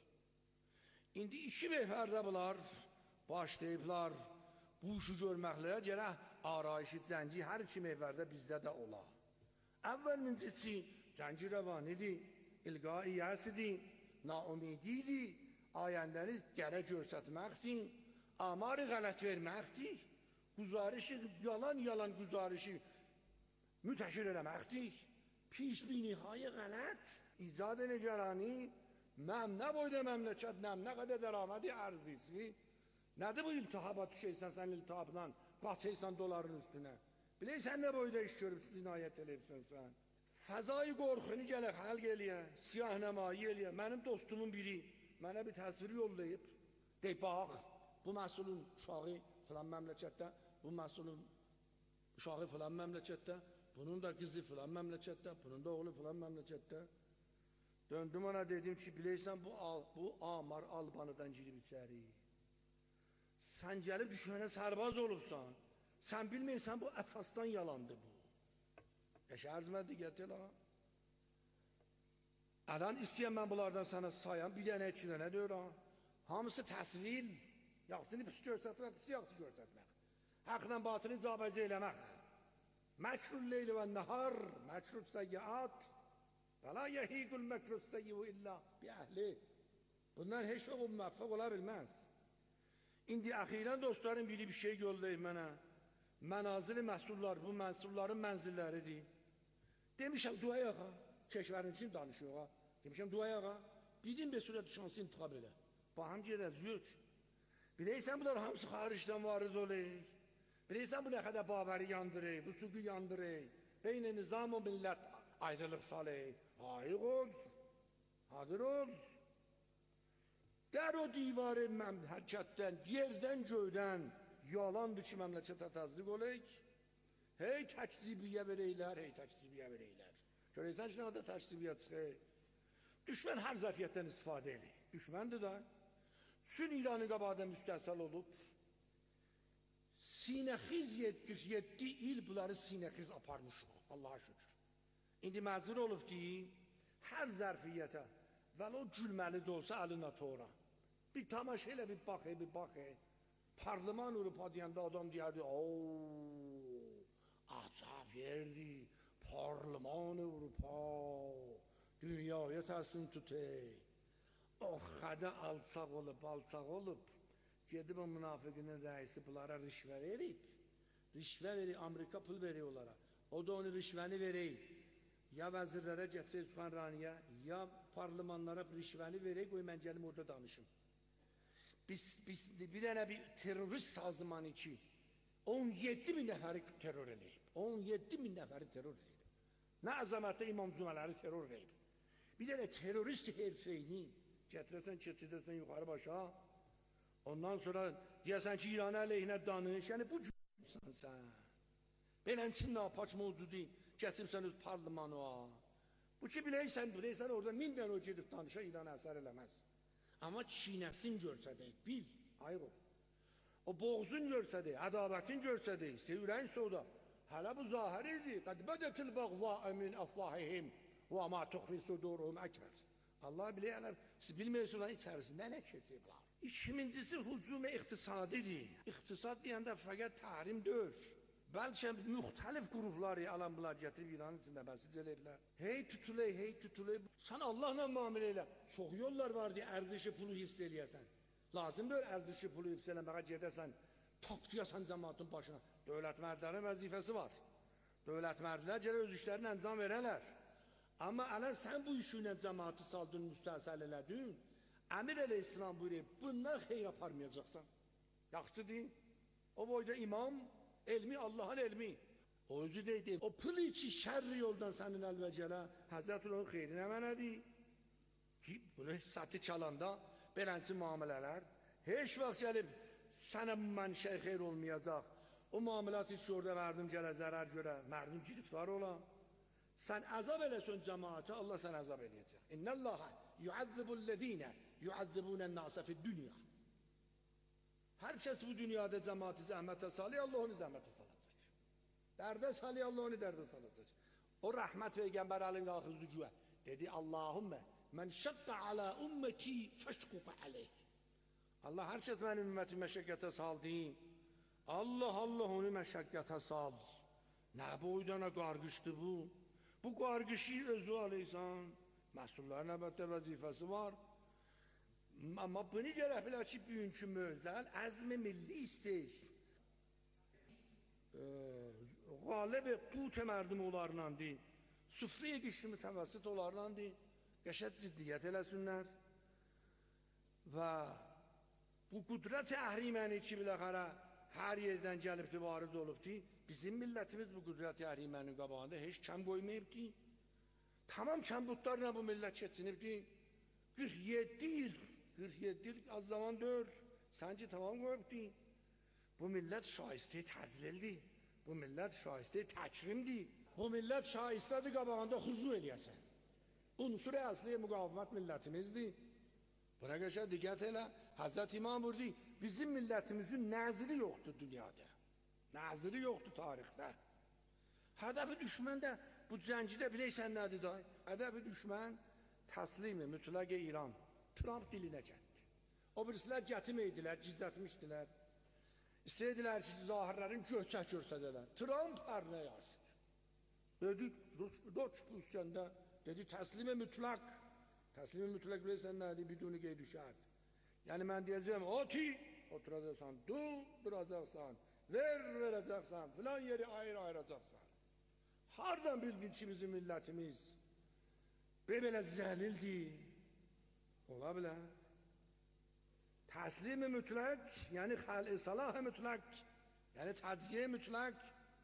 İndi iki mehvərdə bunlar başlayıblar. Bu işi görməklərə gələ arayışı, cəngi hər iki mehvərdə bizdə də ola. Əvvəl müncisi cəngi rəvanidir, ilqaiyyəsidir, naümididir, ayəndəni gərək görsətməkdir, amarı qələt verməkdir, güzarışı, yalan-yalan güzarışı mütəşir eləməkdir, piş-binihayi qələt, icad eləcərani, məm nə boyda məmləkət, nəm nə qədər dəramədi ərzisi, nədir bu iltihaba düşəysən sən iltihabdan, qaçaysan doların üstünə, biləysən nə boyda iş görüb, cinayət eləyibsən sən. Fəzai qorxunu gələk xəlq eləyə, siyah nəmayi eləyə, mənim dostumun biri mənə bir təsviri yollayıb, deyib, bax, bu məsulun uşağı filan məmləkətdə, bu məsulun uşağı filan məmləkətdə, bunun da qızı filan məmləkətdə, bunun da oğlu filan məmləkətdə. Döndüm ona dedim ki, biləysən bu, bu Amar Albanıdan girib içəri. Sən gəlib düşmənə sərbaz olubsan, sən bilməysən bu əsasdan yalandı bu. Eşə ərzmədi gətir ha. Əlan istəyəm mən bunlardan sana sayam, bir dənə iki dənə deyir ha. Hamısı təsvil, yaxsını pis görsətmək, pis yaxsı görsətmək. Həqlə batını cabəcə eləmək. Məkrul leyli və nəhar, məkrul səyyat. Və la yəhigul məkrus seyyivu illa bi əhli. Bunlar heç vaxt o müvəffəq ola bilməz. İndi əxirən dostlarım biri bir şey yollayıb mənə. Mənazili məhsullar, bu məhsulların mənzilləridir. Demişəm duaya ağa, keşverin için danışıyor ağa. Demişəm duaya ağa, bilin bir sürət şansı intiqab elə. Baham gedər, yürç. Bileysən bunlar hamısı xaricdən varid olur. Bileysən bu nə qədər baberi yandırır, bu suqu yandırır. Beyni nizam o millət ayrılıq salır. Hayır ol, hadır ol. Der o divarı məmləkətdən, yerdən göydən yalandır ki, məmləkətə təzdiq olək. Hey təkzibiyə vereylər, hey təkzibiyə vereylər. Görəysən ki, nə qədər təkzibiyə çıxır. Düşmən hər zəfiyyətdən istifadə edir. Düşməndir da. Sün İranı qabağda müstəhsəl olub. Sinəxiz yetmiş yeddi il bunları sinəxiz aparmış o, Allaha şükür. İndi məzur olub deyim, hər zərfiyyətə, vəl o gülməli də olsa əlinə tora. Bir tamaşa elə bir baxı, bir baxı. Parlaman Avrupa deyəndə adam deyərdi, ooo, acab yerli, parlaman Avrupa, dünyaya təsir tutay. O xədə alçaq olub, alçaq olub. Gedib o münafiqinin rəisi bunlara rişvə verib. Rişvə verib, Amerika pul veriyor onlara. O da onu rişvəni verib. Ya vəzirlərə gətirib Sübhanraniyə, ya parlamanlara rişvəni verib, qoy mən gəlim orada danışım. Biz, biz bir dənə bir terörist sazmanı ki, on yeddi min nəfəri terör eləyib. on yeddi min nəfəri terör eləyib. Nə əzəmətdə imam cümələri terör eləyib. Bir dənə terörist herfeyni gətirəsən, keçirəsən yuxarı başa, ondan sonra deyəsən ki, İran əleyhinə danış, yəni bu cürsən sən. Belənçin napaç mövcudi, gətirsən öz parlamanı o. Bu ki, biləysən, biləysən orada min dənə o gedib danışa İran əsər eləməz. Amma çiynəsin görsədək, bil, ayıq ol. O boğzun görsədək, ədabətin görsədək, istəyir ürəyin soğuda. Hələ bu zahir idi. Qəd bədətil bəğzâ min əfvahihim və mə tuxfi suduruhum əkbər. Allah bilir, yəni, siz bilmiyorsunuz içərisində nə keçiblər. İkincisi, hücum iqtisadidir. İqtisad deyəndə fəqət tahrim deyil. Bəlkə müxtəlif qrupları alanlar gətirib İranın içində bəsiz eləyirlər. Hey tutulay, hey tutulay. Sən Allahla müamilə elə. Çox yollar var deyə ərzişi pulu hifz eləyəsən. Lazımdır ərzişi pulu hifz eləməyə gedəsən, tapdıyasan cəmaatın başına. Dövlət mərdlərin vəzifəsi var. Dövlət mərdlər gələ öz işlərini əncam verələr. Amma ələ sən bu işinlə cəmaatı saldın, müstəhsəl elədin. Əmir əleyhissalam buyuruyor, bundan xeyr aparmayacaqsan. Yaxşı deyin. O boyda imam, elmi Allah'ın elmi. O özü deydi. O pıl içi şerri yoldan senin elvecele Hazreti onun xeyrinə mənədir. Bunu satı çalanda beləncə muameleler heç vaxt gəlib sənə mən şey xeyr olmayacaq. O muamelat hiç orada verdim gələ zərər görə. Mərdim giriftar ola. Sən əzab eləsən cəmaata, Allah sən əzab eləyəcək. İnnəllaha yu'azzibul-ləzīne yu'azzibunən-nâsə fid-dünya. Hər kəs bu dünyada cəmaatı zəhmətə salıyor, Allah onu zəhmətə salacaq. Dərdə salıyor, Allah onu dərdə salacaq. O rəhmət Peyğəmbər əlin qalxızdı güyə. Dedi, Allahümmə, mən şəqqə alə ümməti fəşquqə aleyh. Allah hər kəs mənim ümməti məşəqqətə saldı. Allah, Allah onu məşəqqətə sal. Nə boydana qarqışdı bu? Bu qarqışı özü aleysan. Məhsulların əlbəttə vəzifəsi var. Amma bunu gərək bilər ki, bugünkü mövzəl əzm-i milli istəyiş. Qalib qut mərdum olarlandır. Süfriyə qişli mütəvəssit olarlandır. Qəşət ciddiyyət eləsinlər. Və bu qudrət əhriməni ki, biləxərə hər yerdən gəlibdi, varid olubdi. Bizim millətimiz bu qudrət əhrimənin qabağında heç kəm qoymayıbdi. Tamam kəmbutlarla bu millət keçinibdi. qırx yeddi il qırx yeddi il az zaman dör. Sence tamam qoyubdi. Bu millət şahistəyi təzlildi. Bu millət şahistəyi təkrimdi. Bu millət şahistədir qabağında xuzu eləyəsən. Unsur-i əsli müqavimət millətimizdir. Buna qəşə diqqət elə. Həzrət İmam buyurdu, bizim millətimizin nəziri yoxdur dünyada. Nəziri yoxdur tarixdə. Hədəfi düşmən də bu cəngidə biləysən nədir day? Hədəfi düşmən təslimi, mütləq İran. Trump dilinə gəldi. O birisilər gətim eydilər, gizlətmişdilər. İstəydilər ki, zahirlərin göçək görsədələr. Trump hər nə yaşdı. Dedi, Doç Püskəndə Dedi təslim mütlak. Təslim mütlak bilirsən nədir? Biduni qeyd şərt. Yəni mən deyəcəm, oti, oturacaqsan, dur, duracaqsan, ver, verəcəksən, filan yeri ayır, ayıracaqsan. Hardan bildin ki, bizim millətimiz belə zəlildir? Ola bilər. Təslim mütlak, yəni xəl-i salah mütlak, yəni təcziyə mütlak.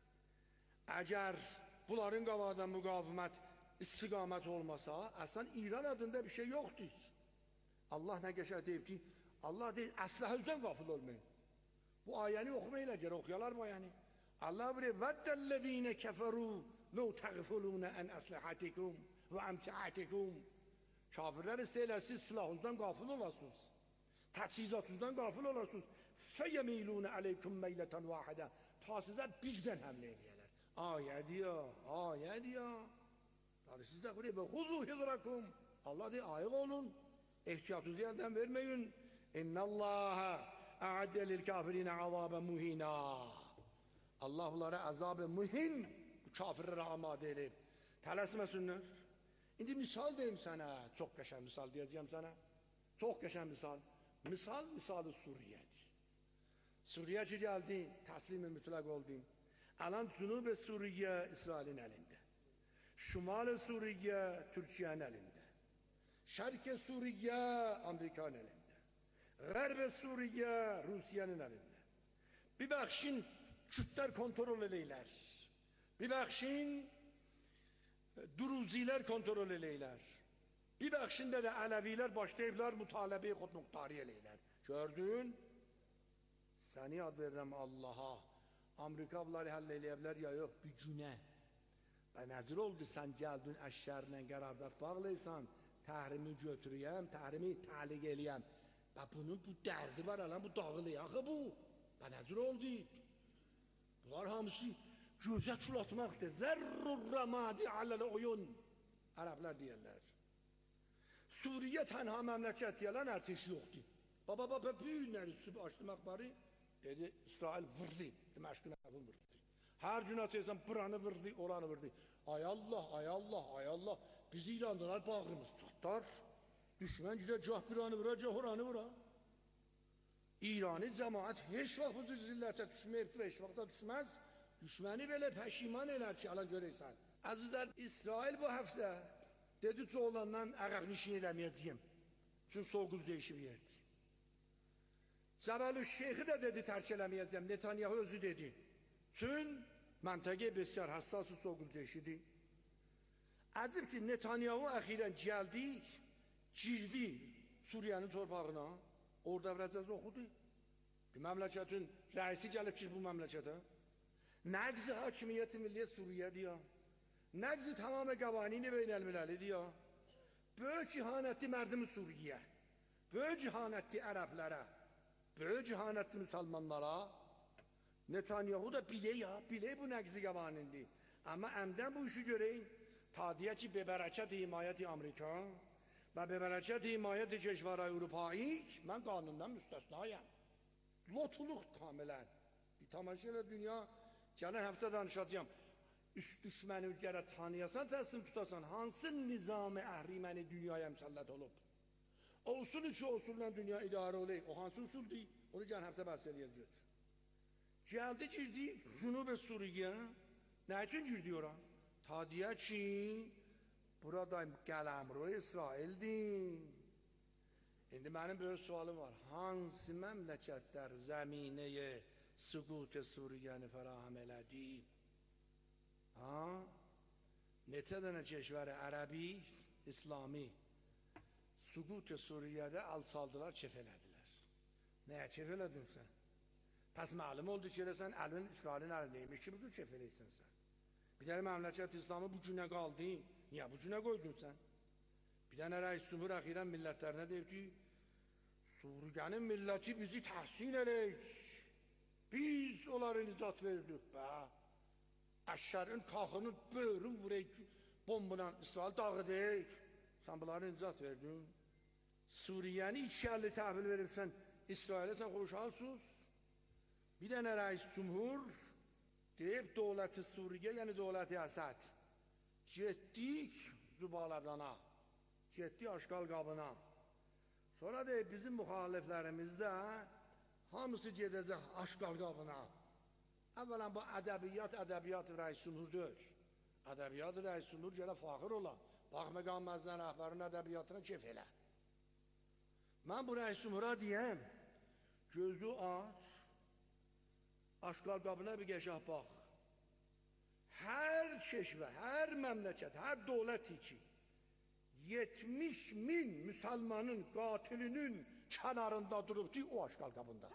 Əgər bunların qabağından müqavimət, istiqamət olmasa, əslən İran adında bir şey yoxdur. Allah nə qəşəng deyib ki, Allah deyir, əsləhəzdən qafil olmayın. Bu ayəni oxumayın əgər, oxuyalar bu ayəni. Allah buyuruyor, vəddəl-ləzīnə kəfərû ləv təğfulûnə ən əsləhətikum və əmtiatikum. Kafirlər istəyirlər, siz silahınızdan qafil olasınız, təchizatınızdan qafil olasınız. Fəyəmilûnə əleykum meylətən vahidə. Ta sizə birdən həmlə edəyələr. Ayədir ya, ayədir ya. Tabi sizə buyuruyor, xuzu hidrakum. Allah deyir, ayıq olun, ehtiyatınızı eldən verməyin. İnnəllâhə ə'əddə lil-kafirinə azabən muhina. Allah onlara əzab-ı mühin bu kafirlərə amadə edib. Tələsməsinlər. İndi misal deyim sənə, çox qəşəng misal deyəcəyəm sənə. Çox qəşəng misal. Misal, misalı Suriyədir. Suriyə ki gəldi, təslim-i mütləq oldu. Alan Cünub-i Suriyə İsrailin əlində. Şimal-i Suriyə Türkiyənin əlində. Şərq-i Suriyə Amerikanın əlində. Qərb-i Suriyə Rusiyanın əlində. Bir bəxşin Kürtlər kontrol eləylər. Bir bəxşin Duruzilər kontrol eləylər. Bir bəxşində də Ələvilər başlayıblar mütalibəyi xodmuxtarı eləylər. Gördün? Səni ad verirəm Allaha. Amerika bunları həll eləyəblər ya yox, bir günə. Və nəzir oldu, sən gəldin əşşərlə qərardat bağlaysan, təhrimi götürüyəm, təhrimi təliq eləyəm. Və bunun bu dərdi var, alən bu dağılıyor, axı bu. Və nəzir oldu? Bunlar hamısı gözə çulatmaqdır. Zərrur ramadi aləl oyun. Ərəblər deyərlər. Suriyə tənha məmləkət deyələn ərtiş yoxdur. Baba baba büyünləri sübh açdı məqbari. Dedi, İsrail vurdu. Deməşqin əvin vurdu. Hər gün açıysan buranı vurdu, oranı vurdu. Ay Allah, ay Allah, ay Allah. Biz İranlılar bağrımız çatlar. Düşmən gidə cah buranı vura, cah oranı vura. İrani cəmaət heç vaxt bu zillətə düşməyibdir və heç vaxt da düşməz. Düşməni belə pəşiman elər ki, ala görəysən. Əzizlər, İsrail bu həftə dedi ki, olandan əqəbnişin eləməyəcəyim. Çünki soğul zeyşi bir yerdir. Cəbəl-ü Şeyxi də dedi tərk eləməyəcəm. Netanyahu özü dedi. Çün məntəqə bəsər həssas-ı soğul zeyşidir. Əcib ki, Netanyahu əxirən gəldi, girdi Suriyanın torpağına. Orada vərəcəz oxudu. Bir məmləkətin rəisi gəlib ki, bu məmləkətə. Nəqzi hakimiyyət-i milli Suriye'dir ya. Nəqzi tamamı qavanini beynəlmiləlidir ya. Böyük ihanətli mərdim Suriye. Böyük ihanətli ərəblərə. Böyük ihanətli müsəlmanlara. Netanyahu da bile ya, bile bu nəqzi qavanindi. Amma əmdən bu işi görəyin. Tadiyə ki, bebərəkət himayəti Amerika və bebərəkət himayəti keşvərə Avropayı, mən qanundan müstəsnayəm. Lotuluq kamilən. Bir tamaşa ilə dünya, gələn həftə danışacağım. Üst düşməni ülkələrə tanıyasan, təslim tutasan, hansı nizam-ı əhriməni dünyaya müsəllət olub? O usul ki, o usulla dünya idarə olay. O hansı usuldur? Onu gələn həftə bəhs edəcək. Gəldi, girdi, Cünub-ı Suriyə. Nə üçün girdi ora? Tadiyə ki, burada qələmro İsraildir. İndi mənim böyük sualım var. Hansı məmləkətlər zəminəyə süqut-ı Suriyəni fərahəm elədi? Ha? Neçə dənə keşvər ərəbi, İslami süqut-ı Suriyədə əl saldılar, kef elədilər. Nəyə kef elədin sən? Pəs məlum oldu ki, sən əlin İsrailin əlindəymiş ki, bu kef eləysən sən. Bir dənə məmləkət İslamı bu günə qaldı. Niyə bu günə qoydun sən? Bir dənə rəis cümhur əxirən millətlərinə deyib ki, Suriyenin milləti bizi təhsin eləyik. Biz onları nicat verdik. Bə, əşşərin kaxını böğrün vurayıq, bombulan İsrail dağıdıq. Sən bunları nicat verdin. Suriyəni iki əlli təhvil veribsən, İsrailə sən xoşhalsız. Bir dənə rəis cümhur deyib dövləti Suriye, yəni dövləti Əsəd. Getdik, Zubaladana, getdi aşqal qabına. Sonra deyib, bizim müxaliflərimizdə hamısı gedəcək aşqal qabına. Əvvələn bu ədəbiyyat, ədəbiyyat rəis-ül-nur deyil. Ədəbiyyat rəis-ül-nur gələ faxır ola. Bax, məqam məzdən rəhbərin ədəbiyyatına kef elə. Mən bu rəis-ül-nura deyəm, gözü aç, aşqal qabına bir qəşah bax. Hər keşvə, hər məmləkət, hər dövlət ki, yetmiş min müsəlmanın qatilinin kənarında durubdu o aşqal qabında.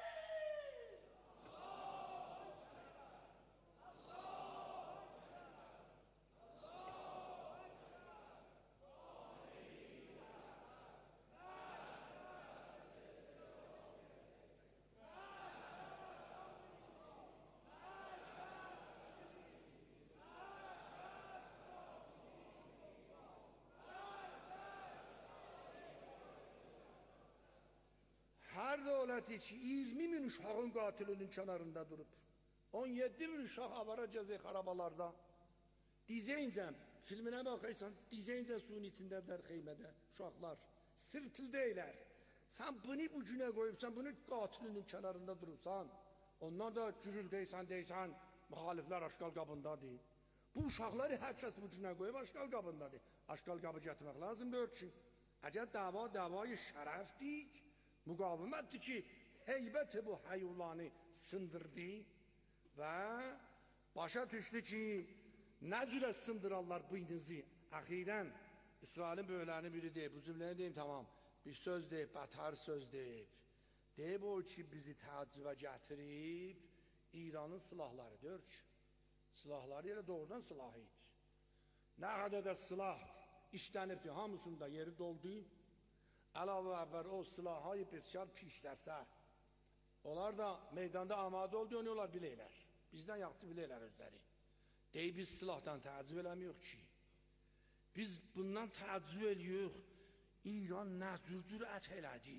Hər dövləti ki, iyirmi min uşağın qatilinin kənarında durub, on yeddi min uşaq avara gəzək xarabalarda, dizeyncəm, filminə baxaysan, dizeyncə suyun içindədirlər xeymədə, uşaqlar, sırtıldaylar. Sən bunu bu günə qoyubsan, bunu qatilinin kənarında durubsan, ondan da gürüldəysən, deysən, müxaliflər aşqal qabındadır. Bu uşaqları hər kəs bu günə qoyub aşqal qabındadır. Aşqal qabı gətirmək lazımdır ki, əgər dava davayı şərəfdir, müqavimətdir ki, heybəti bu həyulanı sındırdı və başa düşdü ki, nə cürə sındırarlar bıyınızı. Əxirən, İsrailin böyüklərinin biri deyib, bu cümləni deyim, tamam, bir söz deyib, bətər söz deyib. Deyib o ki, bizi təəccübə gətirib, İranın silahları, deyir ki, silahları yerə doğrudan silahı idi. Nə qədər də silah işlənibdi, hamısında yeri doldu. Əlavə bər o silahayı besyar pişrəftə. Onlar da meydanda amadə oldu, oynuyorlar biləylər. Bizdən yaxşı biləylər özləri. Deyib, biz silahdan təəccüb eləmiyoruz ki. Biz bundan təəccüb eləyiyoruz. İran nə cür cürət elədi.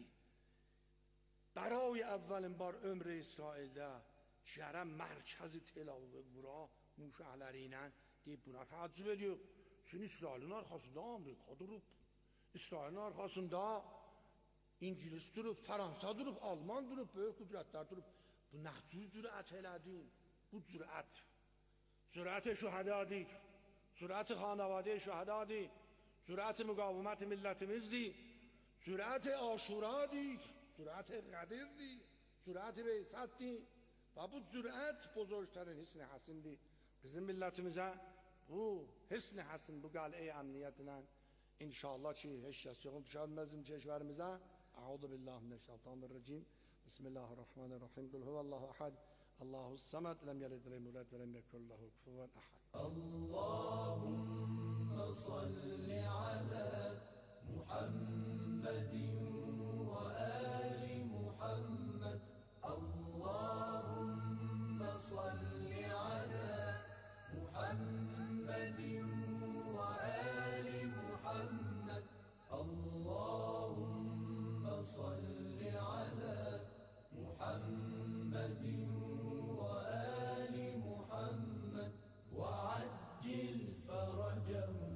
Bəray əvvəlin bar ömrü İsraildə şəhərə mərkəzi telavü vura muşəhləri ilə deyib, buna təəccüb eləyiyoruz. Çünki İsrailin arxasında Amerika durub. İsrailin arxasında İngiliz durub, Fransa durub, Alman durub, böyük qüdrətlər durub. Bu nə cür cürət elədin? Bu cürət. Cürət-i şühədadır. Cürət-i xanavadə şühədadır. Cürət-i müqavimət millətimizdir. Cürət-i aşuradır. Cürət-i qədirdir. Cürət-i beysətdir. Və bu cürət bozorgtərin hisni həsindir. Bizim millətimizə bu hisni həsin, bu qal'e-i əmniyyətinə İnşallah ki, heç kəs yoxun düşərməzim keşvərimizə. Əuzu billahi mineşşeytanirracim. Bismillahirrahmanirrahim. Qul huvallahu ahad. Allahus samad. Lem yelid ve lem yulad ve lem yekun lehu kufuven ahad. Allahumme salli ala Muhammedin ve ali Muhammed. Allahumme salli ala Muhammedin ve ali Muhammed. Allahumme salli ala Muhammedin ve ali Muhammed ve accil feracahum.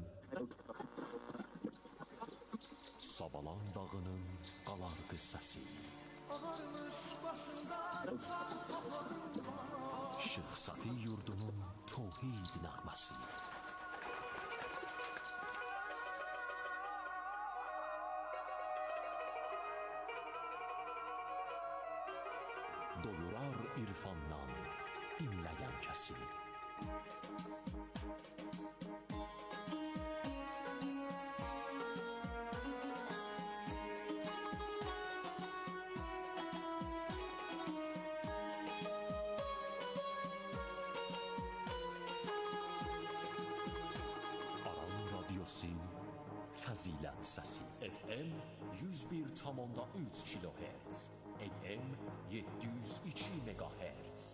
Savalan dağının qalar qıssası. Ağarmış başında çal kafanında. Şeyx Safi yurdunun tevhid nəğməsi. Doyurar irfandan dinləyən kəsi. Aran radyosu Fəzilət səsi. F M yüz bir tam onda üç kilohertz. A M yeddi yüz iki megahertz.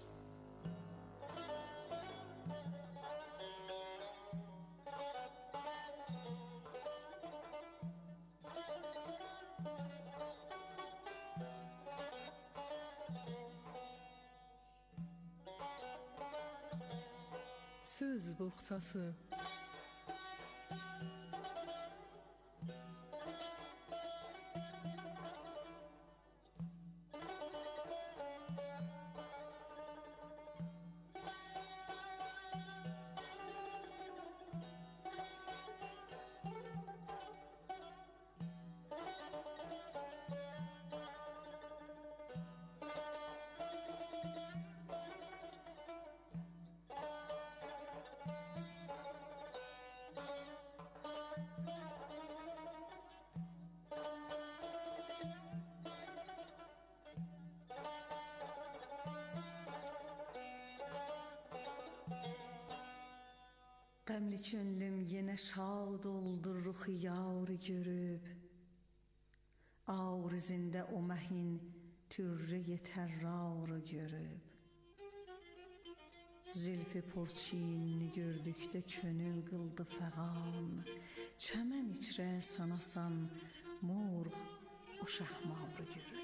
Söz boğçası. Qəmli könlüm yenə şad oldu ruxu yarı görüb. Ağrızında o məhin türrü tərrarı görüb. Zülfü porçinini gördükdə könül qıldı fəğan. Çəmən içrə sanasan morğ o şəhmarı görüb.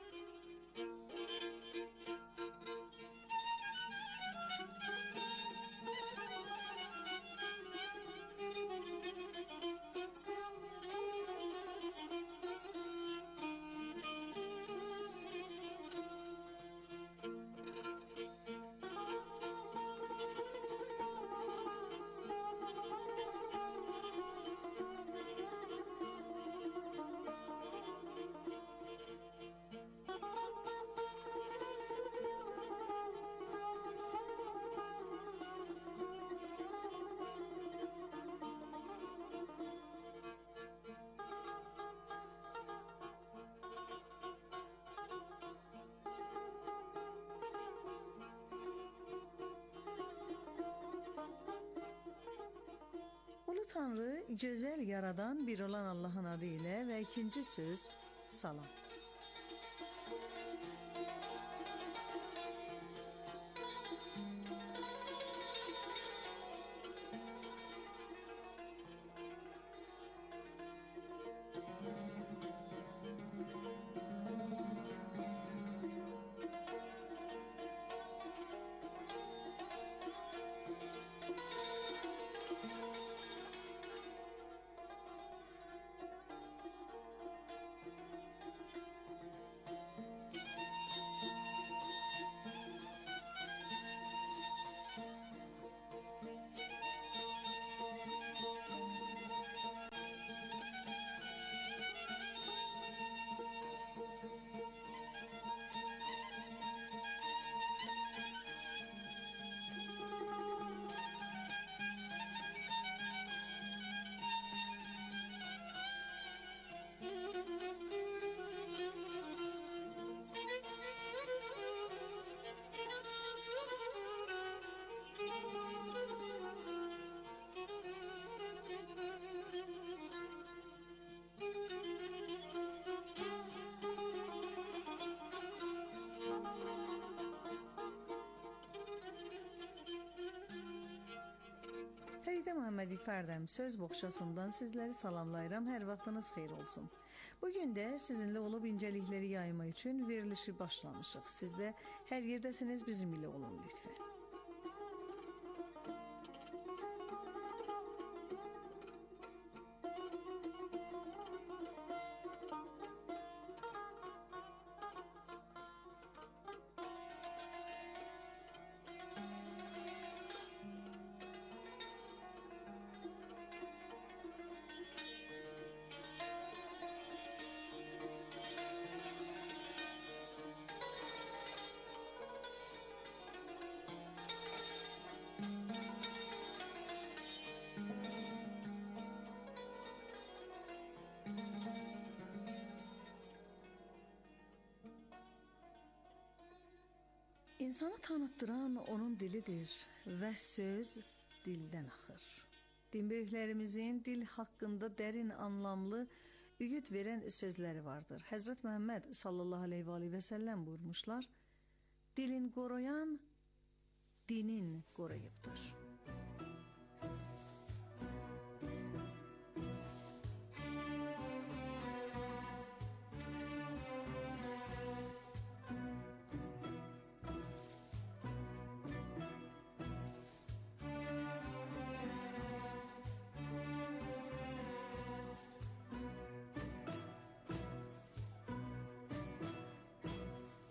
Ulu Tanrı gözəl yaradan bir olan Allahın adı ilə və ikinci söz salam. Fəridə Məhəmmədi Fərdəm söz boğçasından sizləri salamlayıram, hər vaxtınız xeyir olsun. Bugün də sizinlə olub incəlikləri yayma üçün verilişi başlamışıq. Siz də hər yerdəsiniz, bizim ilə olun lütfən. İnsanı tanıttıran onun dilidir və söz dildən axır. Din böyüklərimizin dil haqqında dərin anlamlı üyüd verən sözləri vardır. Həzrət Məhəmməd sallallahu aleyhi və səlləm buyurmuşlar, dilin qoruyan dinin qoruyubdur.